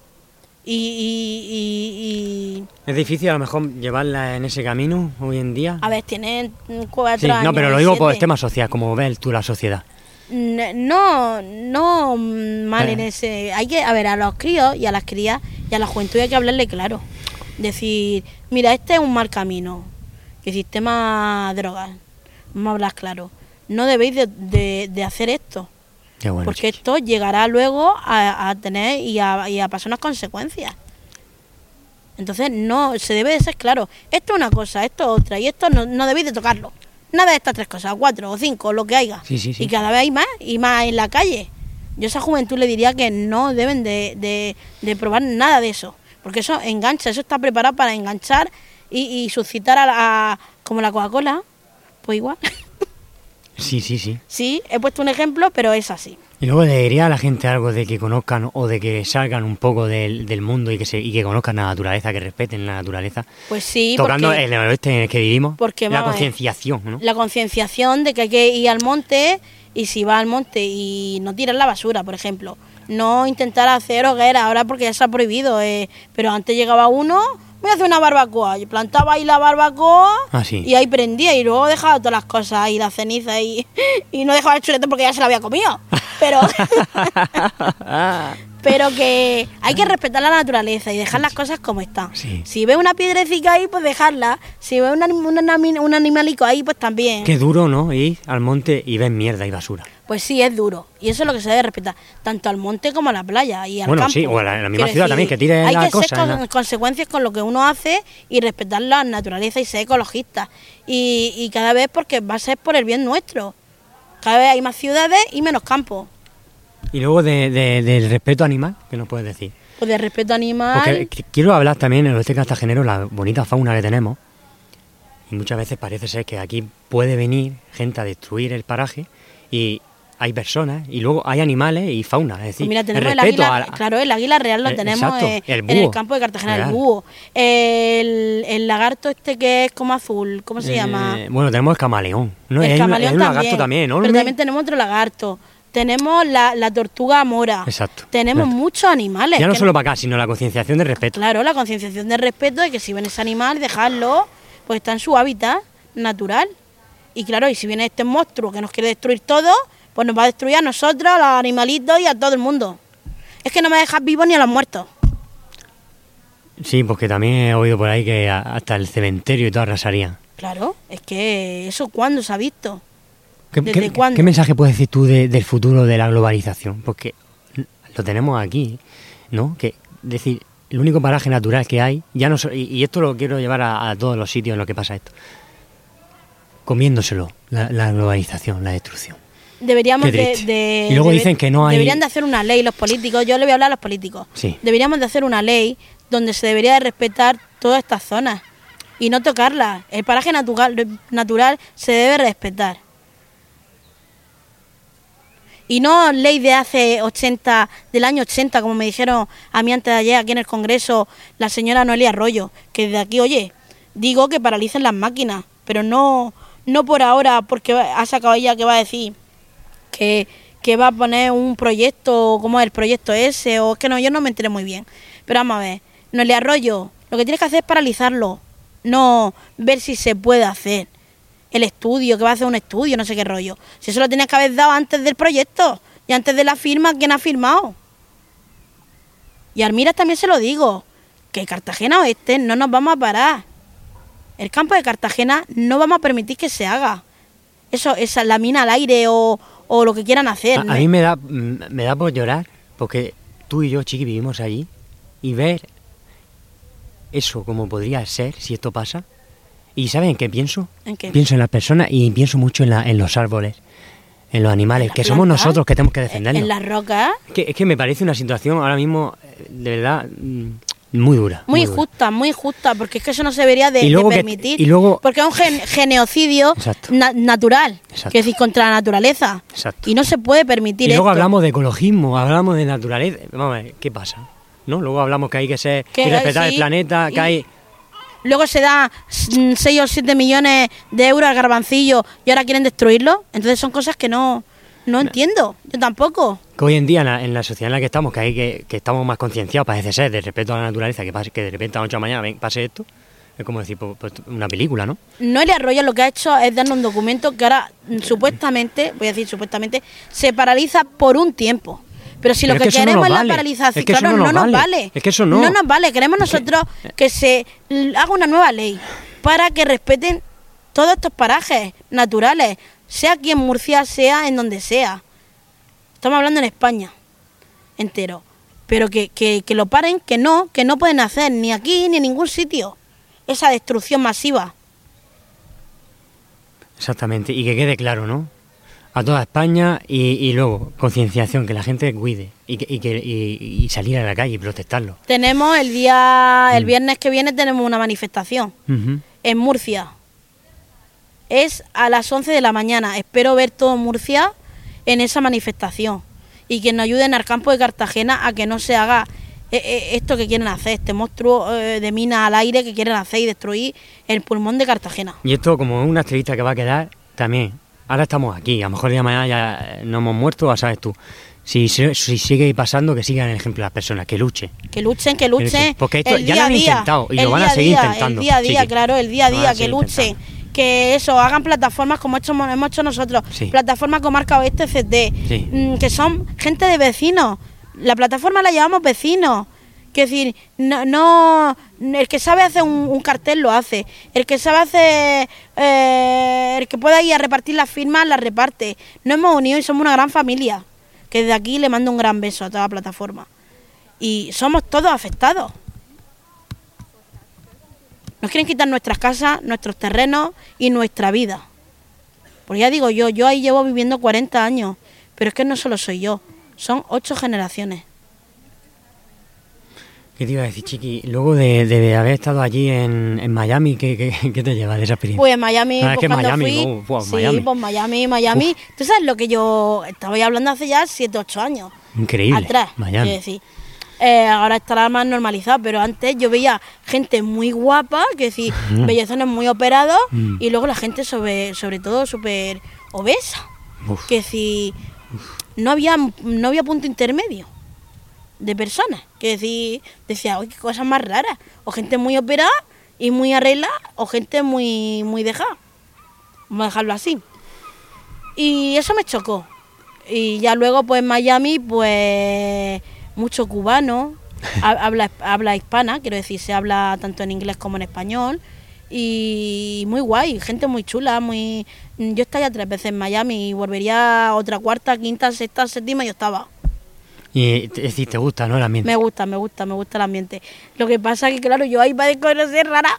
Y Es difícil a lo mejor llevarla en ese camino hoy en día. a ver, tienen 4 Sí, años. no, pero lo digo por el 7. tema social, como ves tú la sociedad. No mal en ese. Hay que, a ver, a los críos y a las crías y a la juventud hay que hablarle claro. Decir, mira, este es un mal camino. El sistema drogas. Vamos a hablar claro. No debéis de hacer esto. Qué bueno, porque chiqui. esto llegará luego a tener y a pasar unas consecuencias. Entonces, no, se debe de ser claro. Esto es una cosa, esto es otra. Y esto no debéis de tocarlo. Nada de estas 3 cosas, 4 o 5, lo que haya. Sí, sí, sí. Y cada vez hay más y más en la calle. Yo a esa juventud le diría que no deben de probar nada de eso. Porque eso engancha, eso está preparado para enganchar y suscitar como la Coca-Cola. Pues igual. Sí, sí, sí. Sí, he puesto un ejemplo, pero es así. Y luego le diría a la gente algo de que conozcan o de que salgan un poco del mundo y que conozcan la naturaleza, que respeten la naturaleza. Pues sí, Tocando porque el oeste en el que vivimos, porque, la vamos a ver, concienciación, ¿no? la concienciación de que hay que ir al monte y si va al monte y no tirar la basura, por ejemplo. No intentar hacer hogueras ahora porque ya se ha prohibido, pero antes llegaba uno, voy a hacer una barbacoa. Y plantaba ahí la barbacoa Sí. y ahí prendía y luego dejaba todas las cosas ahí, la ceniza y no dejaba el chulete porque ya se lo había comido. Pero que hay que respetar la naturaleza y dejar las cosas como están. Sí. Si ves una piedrecita ahí, pues dejarla. Si ves un animalico ahí, pues también. Qué duro, ¿no? Ir al monte y ver mierda y basura. Pues sí, es duro. Y eso es lo que se debe respetar, tanto al monte como a la playa y al Bueno, campo. sí, o a la misma Quiero ciudad también, que tire hay la que cosa, ser ¿no? consecuencias con lo que uno hace y respetar la naturaleza y ser ecologista. Y cada vez porque va a ser por el bien nuestro. Cada vez hay más ciudades y menos campo. Y luego del respeto animal, ¿qué nos puedes decir? Pues de respeto animal. Porque quiero hablar también en el oeste cartagenero la bonita fauna que tenemos. Y muchas veces parece ser que aquí puede venir gente a destruir el paraje y hay personas y luego hay animales y fauna. Es decir, Pues mira, tenemos el respeto águila, claro, el águila real lo tenemos exacto, el en búho el campo de Cartagena, real. el búho. El lagarto este que es como azul, ¿cómo se llama? Bueno, tenemos el camaleón. ¿No? El Es camaleón un lagarto también enorme. Pero también tenemos otro lagarto. Tenemos la tortuga mora. Exacto. Tenemos muchos animales. Ya no que solo para acá, sino la concienciación del respeto. Claro, la concienciación del respeto de que si ven ese animal, dejarlo, pues está en su hábitat natural. Y claro, y si viene este monstruo que nos quiere destruir todo, pues nos va a destruir a nosotros, a los animalitos y a todo el mundo. Es que no me dejas vivo ni a los muertos. Sí, porque también he oído por ahí que hasta el cementerio y todo arrasarían. Claro, es que eso ¿cuándo se ha visto? ¿Qué, ¿Desde qué- cuándo? qué mensaje puedes decir tú del futuro de la globalización? Porque lo tenemos aquí, ¿no? Que decir, el único paraje natural que hay, ya no y esto lo quiero llevar a todos los sitios en los que pasa esto, comiéndoselo, la globalización, la destrucción. Deberíamos Qué triste. de Y luego dicen que no hay- Deberían de hacer una ley los políticos, yo le voy a hablar a los políticos. Sí. Deberíamos de hacer una ley donde se debería de respetar todas estas zonas y no tocarlas. El paraje natural se debe respetar. Y no ley de hace 80, del año 80, como me dijeron a mí antes de ayer aquí en el Congreso la señora Noelia Arroyo, que de aquí, oye, digo que paralicen las máquinas, pero no por ahora, porque ha sacado ella que va a decir que va a poner un proyecto, como el proyecto ese, o es que no, yo no me enteré muy bien. Pero vamos a ver, Noelia Arroyo, lo que tienes que hacer es paralizarlo, no ver si se puede hacer. El estudio, que va a hacer un estudio, no sé qué rollo. Si eso lo tenías que haber dado antes del proyecto y antes de la firma, ¿quién ha firmado? Y a Armiras también se lo digo, que Cartagena Oeste no nos vamos a parar. El campo de Cartagena no vamos a permitir que se haga. Eso, esa la mina al aire o lo que quieran hacer. A mí me da por llorar, porque tú y yo, Chiqui, vivimos allí, y ver eso como podría ser si esto pasa. ¿Y saben en qué pienso? ¿En qué? Pienso en las personas y pienso mucho en los árboles. en los animales, que somos nosotros que tenemos que defenderlos. En las rocas. Es que me parece una situación ahora mismo, de verdad, muy dura. Muy justa, porque es que eso no se debería de permitir. Y luego, porque es un genocidio natural, que es decir, contra la naturaleza. Exacto. Y no se puede permitir y luego esto. hablamos de ecologismo, hablamos de naturaleza. Vamos a ver, ¿qué pasa? ¿No? Luego hablamos que hay que ser y respetar el planeta, que hay... Luego se da 6 o 7 millones de euros al garbancillo y ahora quieren destruirlo. Entonces son cosas que no entiendo. Yo tampoco. Que hoy en día en la sociedad en la que estamos, que estamos más concienciados, parece ser, de respeto a la naturaleza, que de repente a las 8 de la mañana pase esto, es como decir, pues, una película, ¿no? Noelia Arroyo lo que ha hecho es darnos un documento que ahora supuestamente, se paraliza por un tiempo. Pero si lo que queremos es la paralización, claro, no nos vale. Es que eso no nos vale. Queremos nosotros que se haga una nueva ley para que respeten todos estos parajes naturales, sea aquí en Murcia, sea en donde sea. Estamos hablando en España entero. Pero que lo paren, que no pueden hacer ni aquí ni en ningún sitio esa destrucción masiva. Exactamente, y que quede claro, ¿no? A toda España y luego concienciación, que la gente cuide y salir a la calle y protestarlo. Tenemos el viernes que viene tenemos una manifestación en Murcia. Es a las 11 de la mañana. Espero ver todo Murcia en esa manifestación y que nos ayuden al campo de Cartagena a que no se haga esto que quieren hacer, este monstruo de mina al aire que quieren hacer y destruir el pulmón de Cartagena. Y esto como una estrellita que va a quedar también. Ahora estamos aquí, a lo mejor el día de mañana ya no hemos muerto, ya sabes tú. Si sigue pasando, que sigan el ejemplo las personas, que luchen. Que luchen. Porque esto ya lo han intentado y lo van a seguir intentando. El día a día, claro, el día a día, que luchen. Intentando. Que eso, hagan plataformas como hemos hecho nosotros. Sí. Plataformas Comarca Oeste CT, sí. Que son gente de vecinos. La plataforma la llevamos vecinos. Es decir, no el que sabe hacer un cartel lo hace, el que sabe hacer, el que pueda ir a repartir las firmas las reparte. Nos hemos unido y somos una gran familia, que desde aquí le mando un gran beso a toda la plataforma. Y somos todos afectados. Nos quieren quitar nuestras casas, nuestros terrenos y nuestra vida. Porque ya digo yo ahí llevo viviendo 40 años, pero es que no solo soy yo, son 8 generaciones. ¿Qué te iba a decir, Chiqui? Luego de haber estado allí en Miami, ¿qué te llevas de esa experiencia? Pues en Miami, pues que cuando Miami, fui... Miami. Sí, pues Miami. Tú sabes lo que yo estaba hablando hace ya 7, 8 años. Increíble, atrás, Miami. Es decir, ahora estará más normalizado, pero antes yo veía gente muy guapa, que decir, bellezones muy operados, y luego la gente sobre todo súper obesa. Que decir, no había punto intermedio de personas, que decía, oye, qué cosas más raras, o gente muy operada y muy arreglada, o gente muy dejada, vamos a dejarlo así. Y eso me chocó. Y ya luego pues en Miami pues mucho cubano, habla hispana, quiero decir, se habla tanto en inglés como en español, y muy guay, gente muy chula, yo estaba ya 3 veces en Miami y volvería otra 4ª, 5ª, 6ª, 7ª, yo estaba. Y es decir, ¿te gusta, no, el ambiente? Me gusta el ambiente. Lo que pasa es que, claro, yo ahí para conocer rara.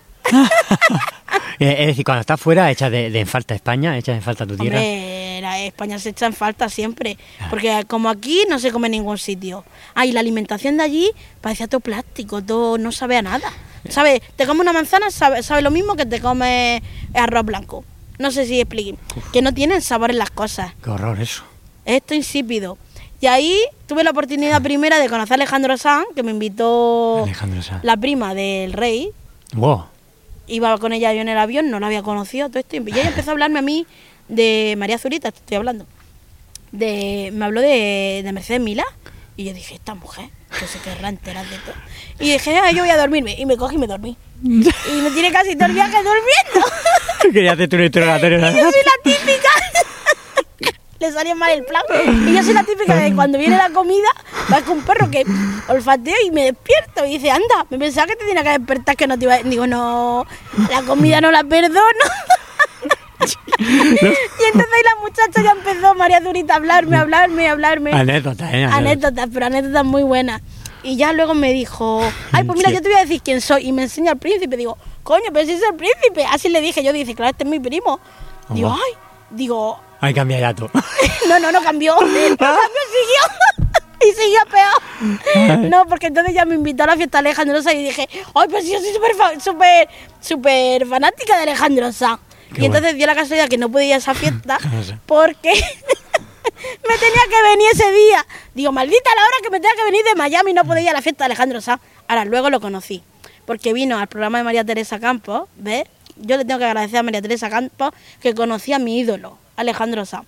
Es decir, cuando estás fuera, echas en falta España, echas en falta tu tierra. Hombre, España se echa en falta siempre, porque como aquí no se come en ningún sitio. Y la alimentación de allí parecía todo plástico, todo no sabe a nada. ¿Sabes? Te comes una manzana, sabe lo mismo que te comes arroz blanco. No sé si expliqué. Que no tienen sabor en las cosas. Qué horror eso. Esto insípido. Y ahí tuve la oportunidad primera de conocer a Alejandro Sanz, que me invitó la prima del rey. Wow. Iba con ella yo en el avión, no la había conocido, todo esto. Y ella empezó a hablarme a mí de María Zurita, estoy hablando. Me habló de Mercedes Milá. Y yo dije, esta mujer, que se querrá enterar de todo. Y dije, yo voy a dormirme. Y me cogí y me dormí. Y me tiré casi todo el viaje durmiendo. Quería hacerte un interrogatorio. Y yo soy la típica. Le salió mal el plan. Y yo soy la típica de cuando viene la comida, va con un perro que olfateo y me despierto. Y dice, anda, me pensaba que te tenía que despertar, que no te iba a... Digo, no, la comida no la perdono. Y entonces ahí la muchacha ya empezó, María Zurita, a hablarme. Anécdotas, pero anécdotas muy buenas. Y ya luego me dijo, ay, pues mira, yo te voy a decir quién soy. Y me enseña al príncipe. Digo, coño, pero si es el príncipe. Así le dije, yo dije, claro, este es mi primo. Digo, ay, Ay, cambia ya tú. No cambió. No cambió, siguió. Y siguió peor. No, porque entonces ya me invitó a la fiesta de Alejandro Sanz y dije, ay, pues yo soy súper fanática de Alejandro Sanz. Qué Y entonces dio la casualidad que no podía ir a esa fiesta porque me tenía que venir ese día. Digo, maldita la hora que me tenía que venir de Miami y no podía ir a la fiesta de Alejandro Sanz. Ahora, luego lo conocí, porque vino al programa de María Teresa Campos, ¿ves? Yo le tengo que agradecer a María Teresa Campos que conocí a mi ídolo, Alejandro Sanz.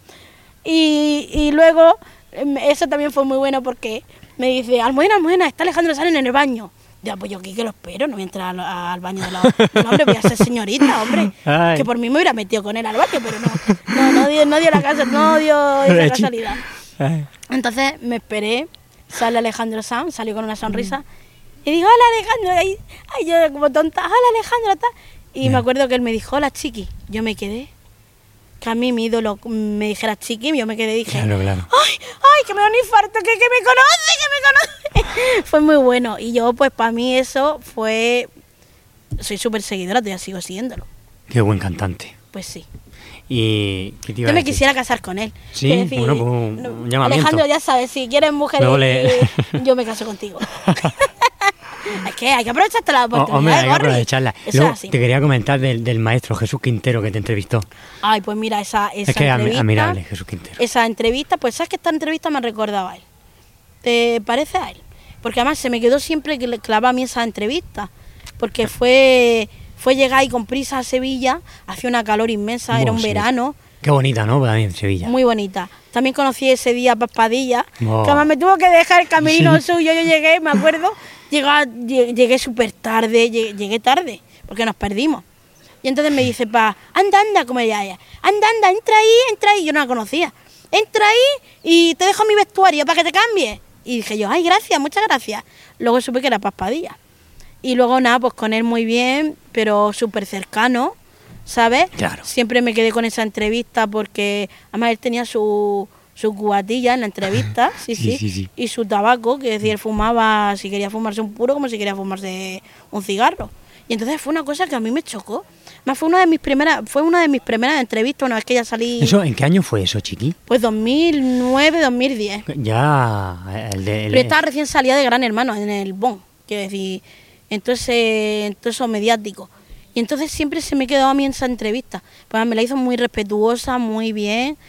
Y luego, eso también fue muy bueno porque me dice, Almudena, está Alejandro Sanz en el baño. Ya, pues yo aquí que lo espero, no voy a entrar al baño de la... No, hombre, voy a ser señorita, hombre. Ay. Que por mí me hubiera metido con él al baño, pero no dio la casa, no dio esa casualidad. Ay. Entonces me esperé, sale Alejandro Sanz, salió con una sonrisa y digo, hola Alejandro, ay, yo como tonta, hola Alejandro, tal. Y me acuerdo que él me dijo, hola chiqui, yo me quedé, que a mí mi ídolo me dijera chiqui, yo me quedé y dije, Claro. ay, que me da un infarto, que me conoce. Fue muy bueno y yo pues para mí eso fue, soy súper seguidora, todavía sigo siguiéndolo, Qué buen cantante. pues sí. ¿Y qué te iba Yo a me decir? quisiera casar con él. Sí, Es decir, bueno, pues un llamamiento. Alejandro, ya sabes, si quieres mujeres, Luego le- yo me caso contigo. Es que hay que aprovechar toda la oportunidad. Hombre, hay que Gorri. aprovecharla. Eso Luego, es así. te quería comentar del maestro Jesús Quintero que te entrevistó. Ay, pues mira, esa Es que es entrevista. admirable, Jesús Quintero. Esa entrevista, pues sabes que esta entrevista me recordaba a él. ¿Te parece a él? Porque además se me quedó siempre que le clavaba a mí esa entrevista. Porque fue llegar ahí con prisa a Sevilla, hacía una calor inmensa, era un Sí. verano. Qué bonita, ¿no? También Sevilla. Muy bonita. También conocí ese día a Paspadilla, Oh. que además me tuvo que dejar el camerino Sí. suyo. Yo llegué, me acuerdo, llegué súper tarde, llegué tarde, porque nos perdimos. Y entonces me dice, anda, como ella, anda, entra ahí. Yo no la conocía. Entra ahí y te dejo mi vestuario para que te cambies. Y dije yo, ay, gracias, muchas gracias. Luego supe que era Paspadilla. Y luego nada, pues con él muy bien, pero súper cercano, ¿sabes? Claro. Siempre me quedé con esa entrevista porque además él tenía su cubatilla en la entrevista, Sí. y su tabaco, que decía, él fumaba, si quería fumarse un puro como si quería fumarse un cigarro. Y entonces fue una cosa que a mí me chocó. Más fue una de mis primeras entrevistas, una vez que ya salí, ¿Eso, ¿En qué año fue eso, chiqui? pues 2009, 2010. Ya, Pero estaba recién salida de Gran Hermano en el BON, quiero decir, entonces eso mediático. Y entonces siempre se me quedó a mí en esa entrevista. Pues me la hizo muy respetuosa, muy bien.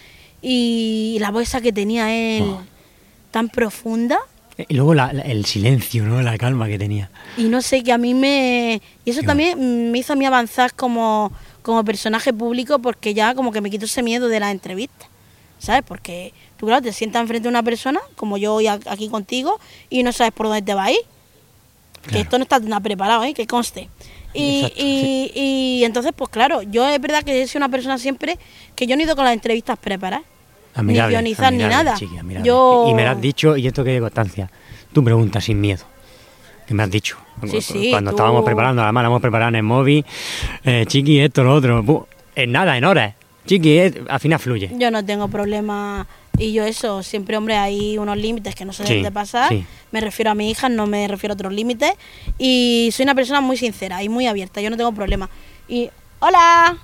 Y la voz esa que tenía él, tan profunda. Y luego el silencio, ¿no? La calma que tenía. Y no sé, que a mí me... Y eso Qué también me hizo a mí avanzar como personaje público, porque ya como que me quitó ese miedo de las entrevistas, ¿sabes? Porque tú, claro, te sientas enfrente de una persona, como yo hoy aquí contigo, y no sabes por dónde te va a ir. Que Claro. esto no está nada preparado, ¿eh? Que conste. Exacto, Y entonces, pues claro, yo es verdad que he sido una persona siempre que yo no he ido con las entrevistas preparadas. Admirable, Ni guionizar ni admirable, nada. chiqui, admirable. Yo... Y me lo has dicho, y esto que de constancia. Tú preguntas sin miedo. Que me has dicho. Sí, Cuando tú- estábamos preparando, además la hemos preparado en el móvil. Chiqui, esto, lo otro. En nada, en horas. Chiqui, al final fluye. Yo no tengo problema. Y yo eso, siempre, hombre, hay unos límites que no se deben Sí, de pasar. sí. Me refiero a mi hija, no me refiero a otros límites. Y soy una persona muy sincera y muy abierta, yo no tengo problema. Y, ¡hola!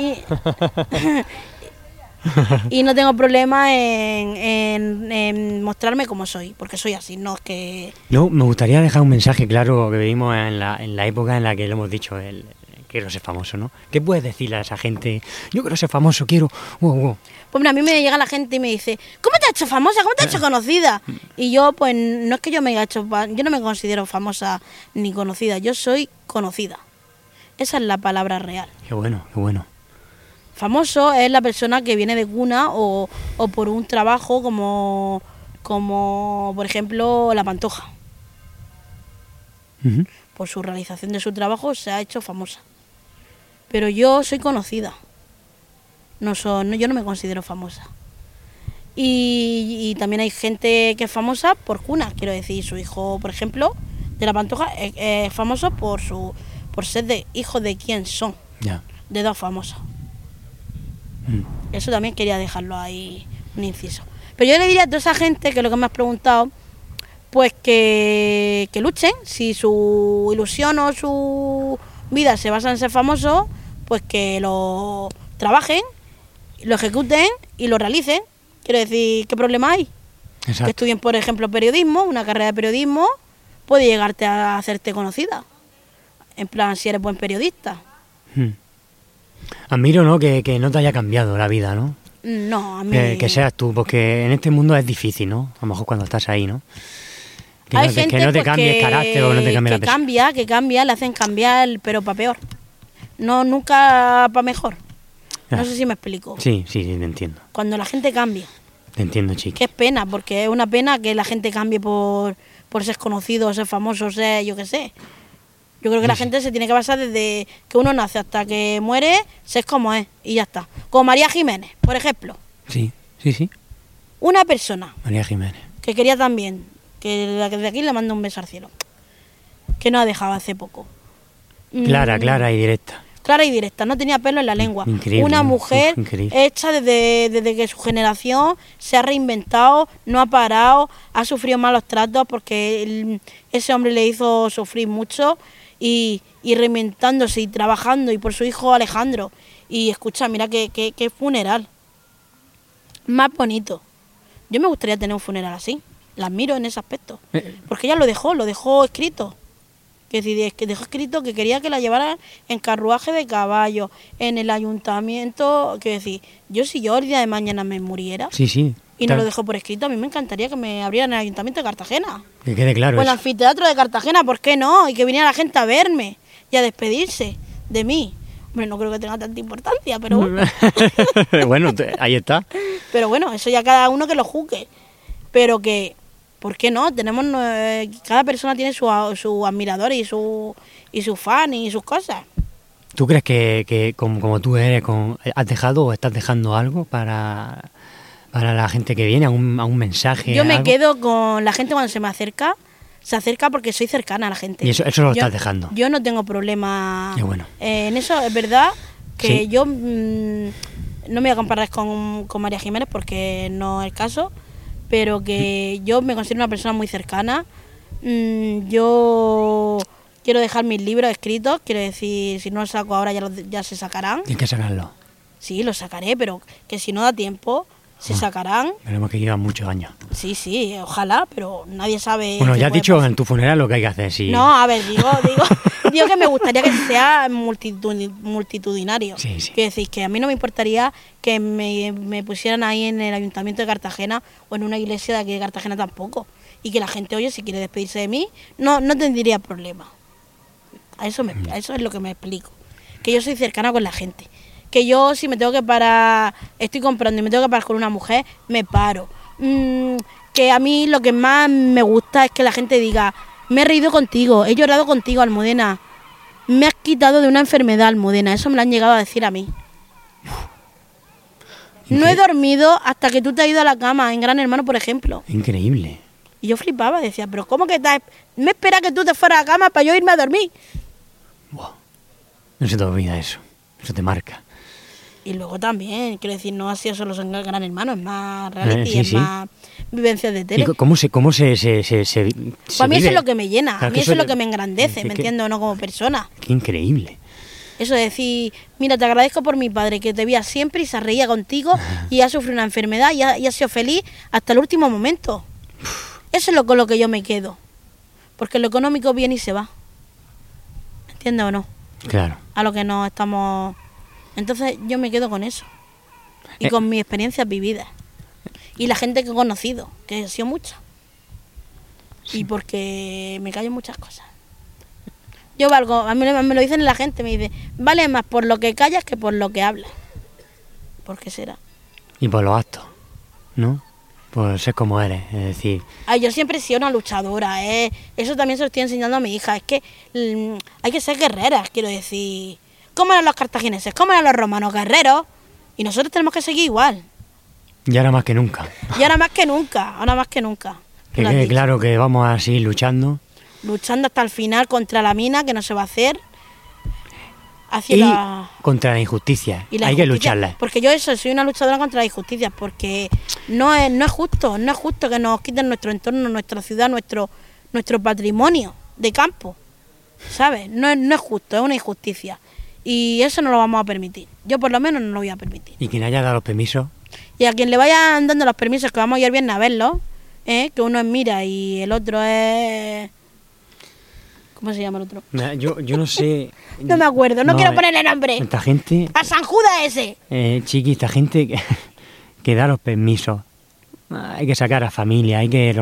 Y no tengo problema en mostrarme como soy, porque soy así, no es que... No, me gustaría dejar un mensaje claro que vivimos en la época en la que lo hemos dicho, quiero ser famoso, ¿no? ¿Qué puedes decirle a esa gente? Yo quiero ser famoso, quiero... Pues mira, a mí me llega la gente y me dice, ¿cómo te has hecho famosa? ¿Cómo te has hecho conocida? Y yo, pues, no es que yo me haya hecho... Yo no me considero famosa ni conocida, yo soy conocida. Esa es la palabra real. Qué bueno, qué bueno. Famoso es la persona que viene de cuna o por un trabajo como por ejemplo, La Pantoja. Ujú. Por su realización de su trabajo se ha hecho famosa. Pero yo soy conocida. Yo no me considero famosa. Y también hay gente que es famosa por cuna. Quiero decir, su hijo, por ejemplo, de La Pantoja, es famoso por ser de hijo de quién son. Ya. De dos famosos. Eso también quería dejarlo ahí, un inciso. Pero yo le diría a toda esa gente que lo que me has preguntado, pues que luchen. Si su ilusión o su vida se basa en ser famoso, pues que lo trabajen lo ejecuten y lo realicen. Quiero decir, ¿qué problema hay? Exacto. Que estudien, por ejemplo, periodismo, una carrera de periodismo puede llegarte a hacerte conocida. En plan, si eres buen periodista. Admiro, ¿no? Que no te haya cambiado la vida, ¿no? No, a mí... Que seas tú, porque en este mundo es difícil, ¿no? A lo mejor cuando estás ahí, ¿no? Que Hay no te, gente que no te pues, cambie el carácter o no te cambie la persona. que cambia, le hacen cambiar, pero para peor. No, nunca para mejor. Ya. No sé si me explico. Sí, te entiendo. Cuando la gente cambia. Te entiendo, chica. Que es pena, porque es una pena que la gente cambie por ser conocido, ser famoso, ser yo qué sé. Yo creo que la gente se tiene que basar desde que uno nace hasta que muere, ser como es y ya está. Como María Jiménez, por ejemplo. Sí. Una persona María Jiménez. que quería también, que de aquí le mando un beso al cielo, que nos ha dejado hace poco. Clara y directa. Clara y directa, no tenía pelo en la lengua. Increíble, Una mujer increíble. hecha desde que su generación se ha reinventado, no ha parado, ha sufrido malos tratos porque ese hombre le hizo sufrir mucho y reinventándose y trabajando y por su hijo Alejandro. Y escucha, mira qué funeral. Más bonito. Yo me gustaría tener un funeral así. La admiro en ese aspecto. Porque ella lo dejó escrito. Que dejó escrito que quería que la llevaran en carruaje de caballo, en el ayuntamiento. Que decir, si yo el día de mañana me muriera Sí. y no lo dejó por escrito, a mí me encantaría que me abrieran en el ayuntamiento de Cartagena. Que quede claro O el eso. anfiteatro de Cartagena, ¿por qué no? Y que viniera la gente a verme y a despedirse de mí. Hombre, no creo que tenga tanta importancia, pero bueno. Bueno, ahí está. Pero bueno, eso ya cada uno que lo juzgue. Pero que, ¿por qué no? Cada persona tiene su admirador y su fan y sus cosas. ¿Tú crees que como tú eres, has dejado o estás dejando algo para la gente que viene, a un mensaje? Yo me algo? quedo con la gente cuando se acerca porque soy cercana a la gente. Y eso lo estás dejando. Yo no tengo problema. Qué bueno. En eso es verdad que Sí. yo no me voy a comparar con María Jiménez porque no es el caso, pero que yo me considero una persona muy cercana. Yo quiero dejar mis libros escritos, quiero decir, si no los saco ahora ya se sacarán. Tienes que sacarlo. Sí, los sacaré, pero que si no da tiempo, se sacarán. Veremos que llevan muchos años. Sí, ojalá, pero nadie sabe. Bueno, qué ya has puede dicho pasar. en tu funeral lo que hay que hacer, sí. No, a ver, digo que me gustaría que sea multitudinario. Sí. Quiero decir, que a mí no me importaría que me pusieran ahí en el ayuntamiento de Cartagena o en una iglesia de aquí de Cartagena tampoco. Y que la gente, oye, si quiere despedirse de mí, no tendría problema. A eso es lo que me explico. Que yo soy cercana con la gente. Que yo, si me tengo que parar, estoy comprando y me tengo que parar con una mujer, me paro. Que a mí lo que más me gusta es que la gente diga, me he reído contigo, he llorado contigo, Almudena. Me has quitado de una enfermedad, Almudena. Eso me lo han llegado a decir a mí. No he dormido hasta que tú te has ido a la cama, en Gran Hermano, por ejemplo. Increíble. Y yo flipaba, decía, pero ¿cómo que me espera que tú te fueras a la cama para yo irme a dormir? Wow. No se te olvida eso. Eso te marca. Y luego también, quiero decir, no ha sido solo en Gran Hermano, es más reality, Sí, es sí. más vivencias de tele. ¿Y cómo se Para mí eso vive? es lo que me llena, Claro, a mí que eso es eso lo que me engrandece, ¿me entiendes? No como persona. Qué increíble. Eso de decir, mira, te agradezco por mi padre, que te veía siempre y se reía contigo y ha sufrido una enfermedad y ha sido feliz hasta el último momento. Eso es con lo que yo me quedo. Porque lo económico viene y se va. ¿Me entiendes o no? Claro. A lo que nos estamos... Entonces yo me quedo con eso. Y con mis experiencias vividas. Y la gente que he conocido, que ha sido mucha. Y porque me callo muchas cosas. Yo valgo, a mí me lo dicen la gente, me dice, vale más por lo que callas que por lo que hablas. ¿Por qué será? Y por los actos, ¿no? Por ser como eres, es decir... Ay, yo siempre he sido una luchadora, ¿eh? Eso también se lo estoy enseñando a mi hija. Es que hay que ser guerreras, quiero decir. ¿Cómo eran los cartagineses? ¿Cómo eran los romanos? Guerreros. Y nosotros tenemos que seguir igual. Y ahora más que nunca. Y ahora más que nunca, ahora más que nunca. Que Lo has quede dicho. claro que vamos a seguir luchando. Luchando hasta el final contra la mina, que no se va a hacer. Hacia Y la... contra la injusticia. Y la Hay que injusticia, lucharla. porque yo soy una luchadora contra la injusticia, porque no es justo que nos quiten nuestro entorno, nuestra ciudad, nuestro patrimonio de campo, ¿sabes? No es justo, es una injusticia. Y eso no lo vamos a permitir. Yo por lo menos no lo voy a permitir. Y quien haya dado los permisos. Y a quien le vayan dando los permisos, que vamos a ir viernes a verlo, que uno es Mira y el otro es... ¿Cómo se llama el otro? Yo no sé... No me acuerdo, no quiero ponerle nombre. Esta gente... ¡A San Judas ese! Chiqui, esta gente que da los permisos. Hay que sacar a familia, hay que...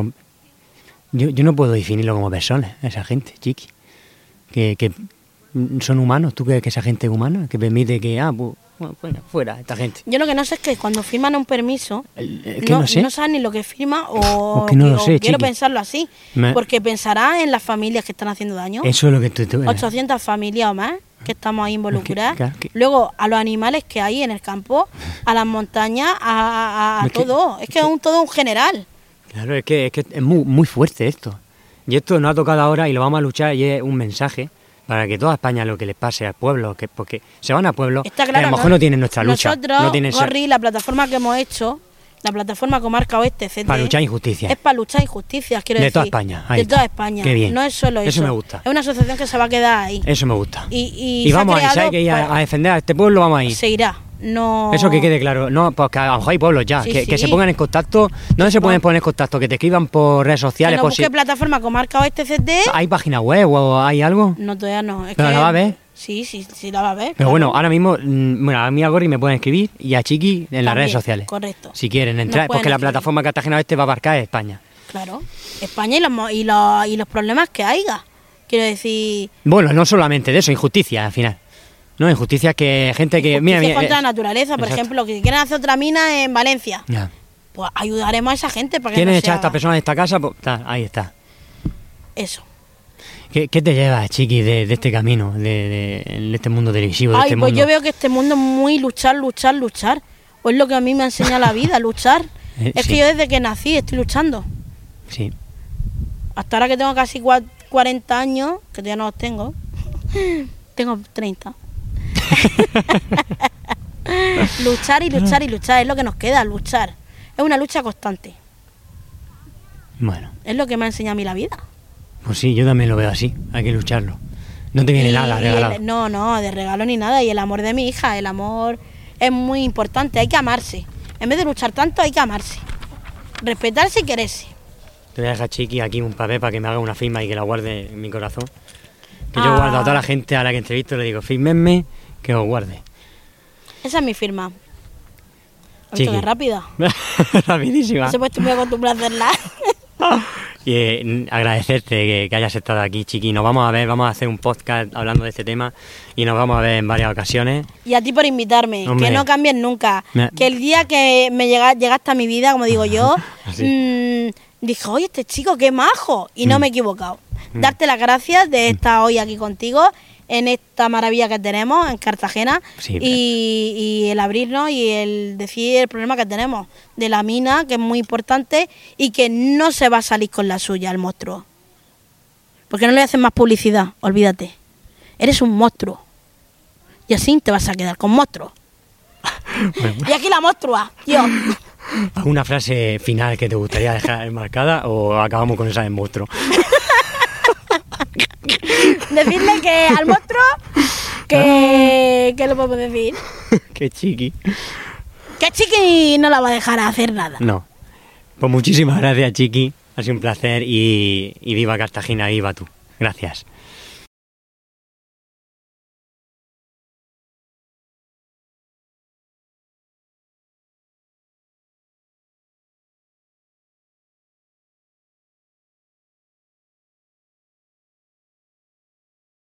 Yo no puedo definirlo como personas, esa gente, chiqui. Que son humanos. ¿Tú crees que esa gente es humana? Que permite que... Bueno, fuera, esta gente. Yo lo que no sé es que cuando firman un permiso, no sé. No saben ni lo que firma o que no lo sé, quiero chiqui. pensarlo así. Porque pensará en las familias que están haciendo daño. Eso es lo que tú 800 familias o más que estamos ahí involucradas. Claro, Luego, a los animales que hay en el campo, a las montañas, a todo. Es que es todo un general. Claro, es que es muy, muy fuerte esto. Y esto nos ha tocado ahora y lo vamos a luchar y es un mensaje para que toda España lo que les pase al pueblo, porque se van al pueblo, está claro, a lo mejor no tienen nuestra lucha. Nosotros, no tienen Gorri, la plataforma que hemos hecho, la plataforma Comarca Oeste, etc. Para luchar injusticias. Es para luchar injusticias, quiero de decir. Toda España. Ahí de está. toda España. Qué bien. No es solo eso. Eso me gusta. Es una asociación que se va a quedar ahí. Eso me gusta. Y vamos a ir, si hay que ir a defender a este pueblo, vamos a ir. Se irá. No... Eso que quede claro. No, porque a lo mejor hay pueblos ya. Sí, que sí. se pongan en contacto. ¿Dónde se pueden poner en contacto? Que te escriban por redes sociales. Que nos busque plataforma Comarca Oeste CT. ¿Hay página web o hay algo? No, todavía no. ¿Pero la va a ver? Sí, la va a ver. Pero claro. bueno, ahora mismo, a mí a Gorri me pueden escribir y a Chiqui en También, las redes sociales. Correcto. Si quieren entrar, Nos pueden porque la escribir. plataforma Cartagena Oeste va a abarcar España. Claro. España y los problemas que haya. Quiero decir... Bueno, no solamente de eso, injusticia al final. No, injusticia que gente que... Injusticia contra la naturaleza, por exacto. ejemplo, que quieren hacer otra mina en Valencia. Ya. Pues ayudaremos a esa gente para que ¿Quieren no se echar a esta haga. persona de esta casa? Pues, ahí está. Eso. ¿Qué te llevas, Chiqui, de este camino, de este mundo televisivo, de Ay, este pues mundo? yo veo que este mundo es muy luchar. Pues es lo que a mí me ha enseñado la vida, luchar. Es sí. que yo desde que nací estoy luchando. Sí. Hasta ahora que tengo casi 40 años, que todavía no los tengo, tengo 30. Luchar, es lo que nos queda, luchar. Es una lucha constante. Bueno, Es lo que me ha enseñado a mí la vida. pues sí, yo también lo veo así, hay que lucharlo. No te viene nada regalado. No, de regalo ni nada. Y el amor de mi hija, el amor es muy importante, hay que amarse. En vez de luchar tanto, hay que amarse. Respetarse y quererse. Te voy a dejar, Chiqui, aquí un papel para que me haga una firma y que la guarde en mi corazón. Que yo guardo a toda la gente a la que entrevisto, le digo, fírmenme, que os guarde. Esa es mi firma. ¿Has Chiqui. visto que es rápida? Rapidísima. No se puede muy acostumbrada a hacerla. Y agradecerte que hayas estado aquí, Chiqui. Nos vamos a ver, vamos a hacer un podcast hablando de este tema y nos vamos a ver en varias ocasiones. Y a ti por invitarme, Hombre. que no cambies nunca. Que el día que me llegaste a mi vida, como digo yo, dije, oye, este chico, qué majo. Y no me he equivocado. Darte las gracias de estar hoy aquí contigo, en esta maravilla que tenemos en Cartagena, Sí, y el abrirnos y el decir el problema que tenemos de la mina, que es muy importante y que no se va a salir con la suya el monstruo. Porque no le hacen más publicidad, olvídate. Eres un monstruo. Y así te vas a quedar con monstruo. Y aquí la monstrua, yo. ¿Alguna frase final que te gustaría dejar enmarcada o acabamos con esa de monstruo? Decirle que al monstruo, que ¿qué le podemos decir? Qué Chiqui. Que Chiqui no la va a dejar hacer nada. No. Pues muchísimas gracias, Chiqui. Ha sido un placer y viva Cartagena, viva tú. Gracias.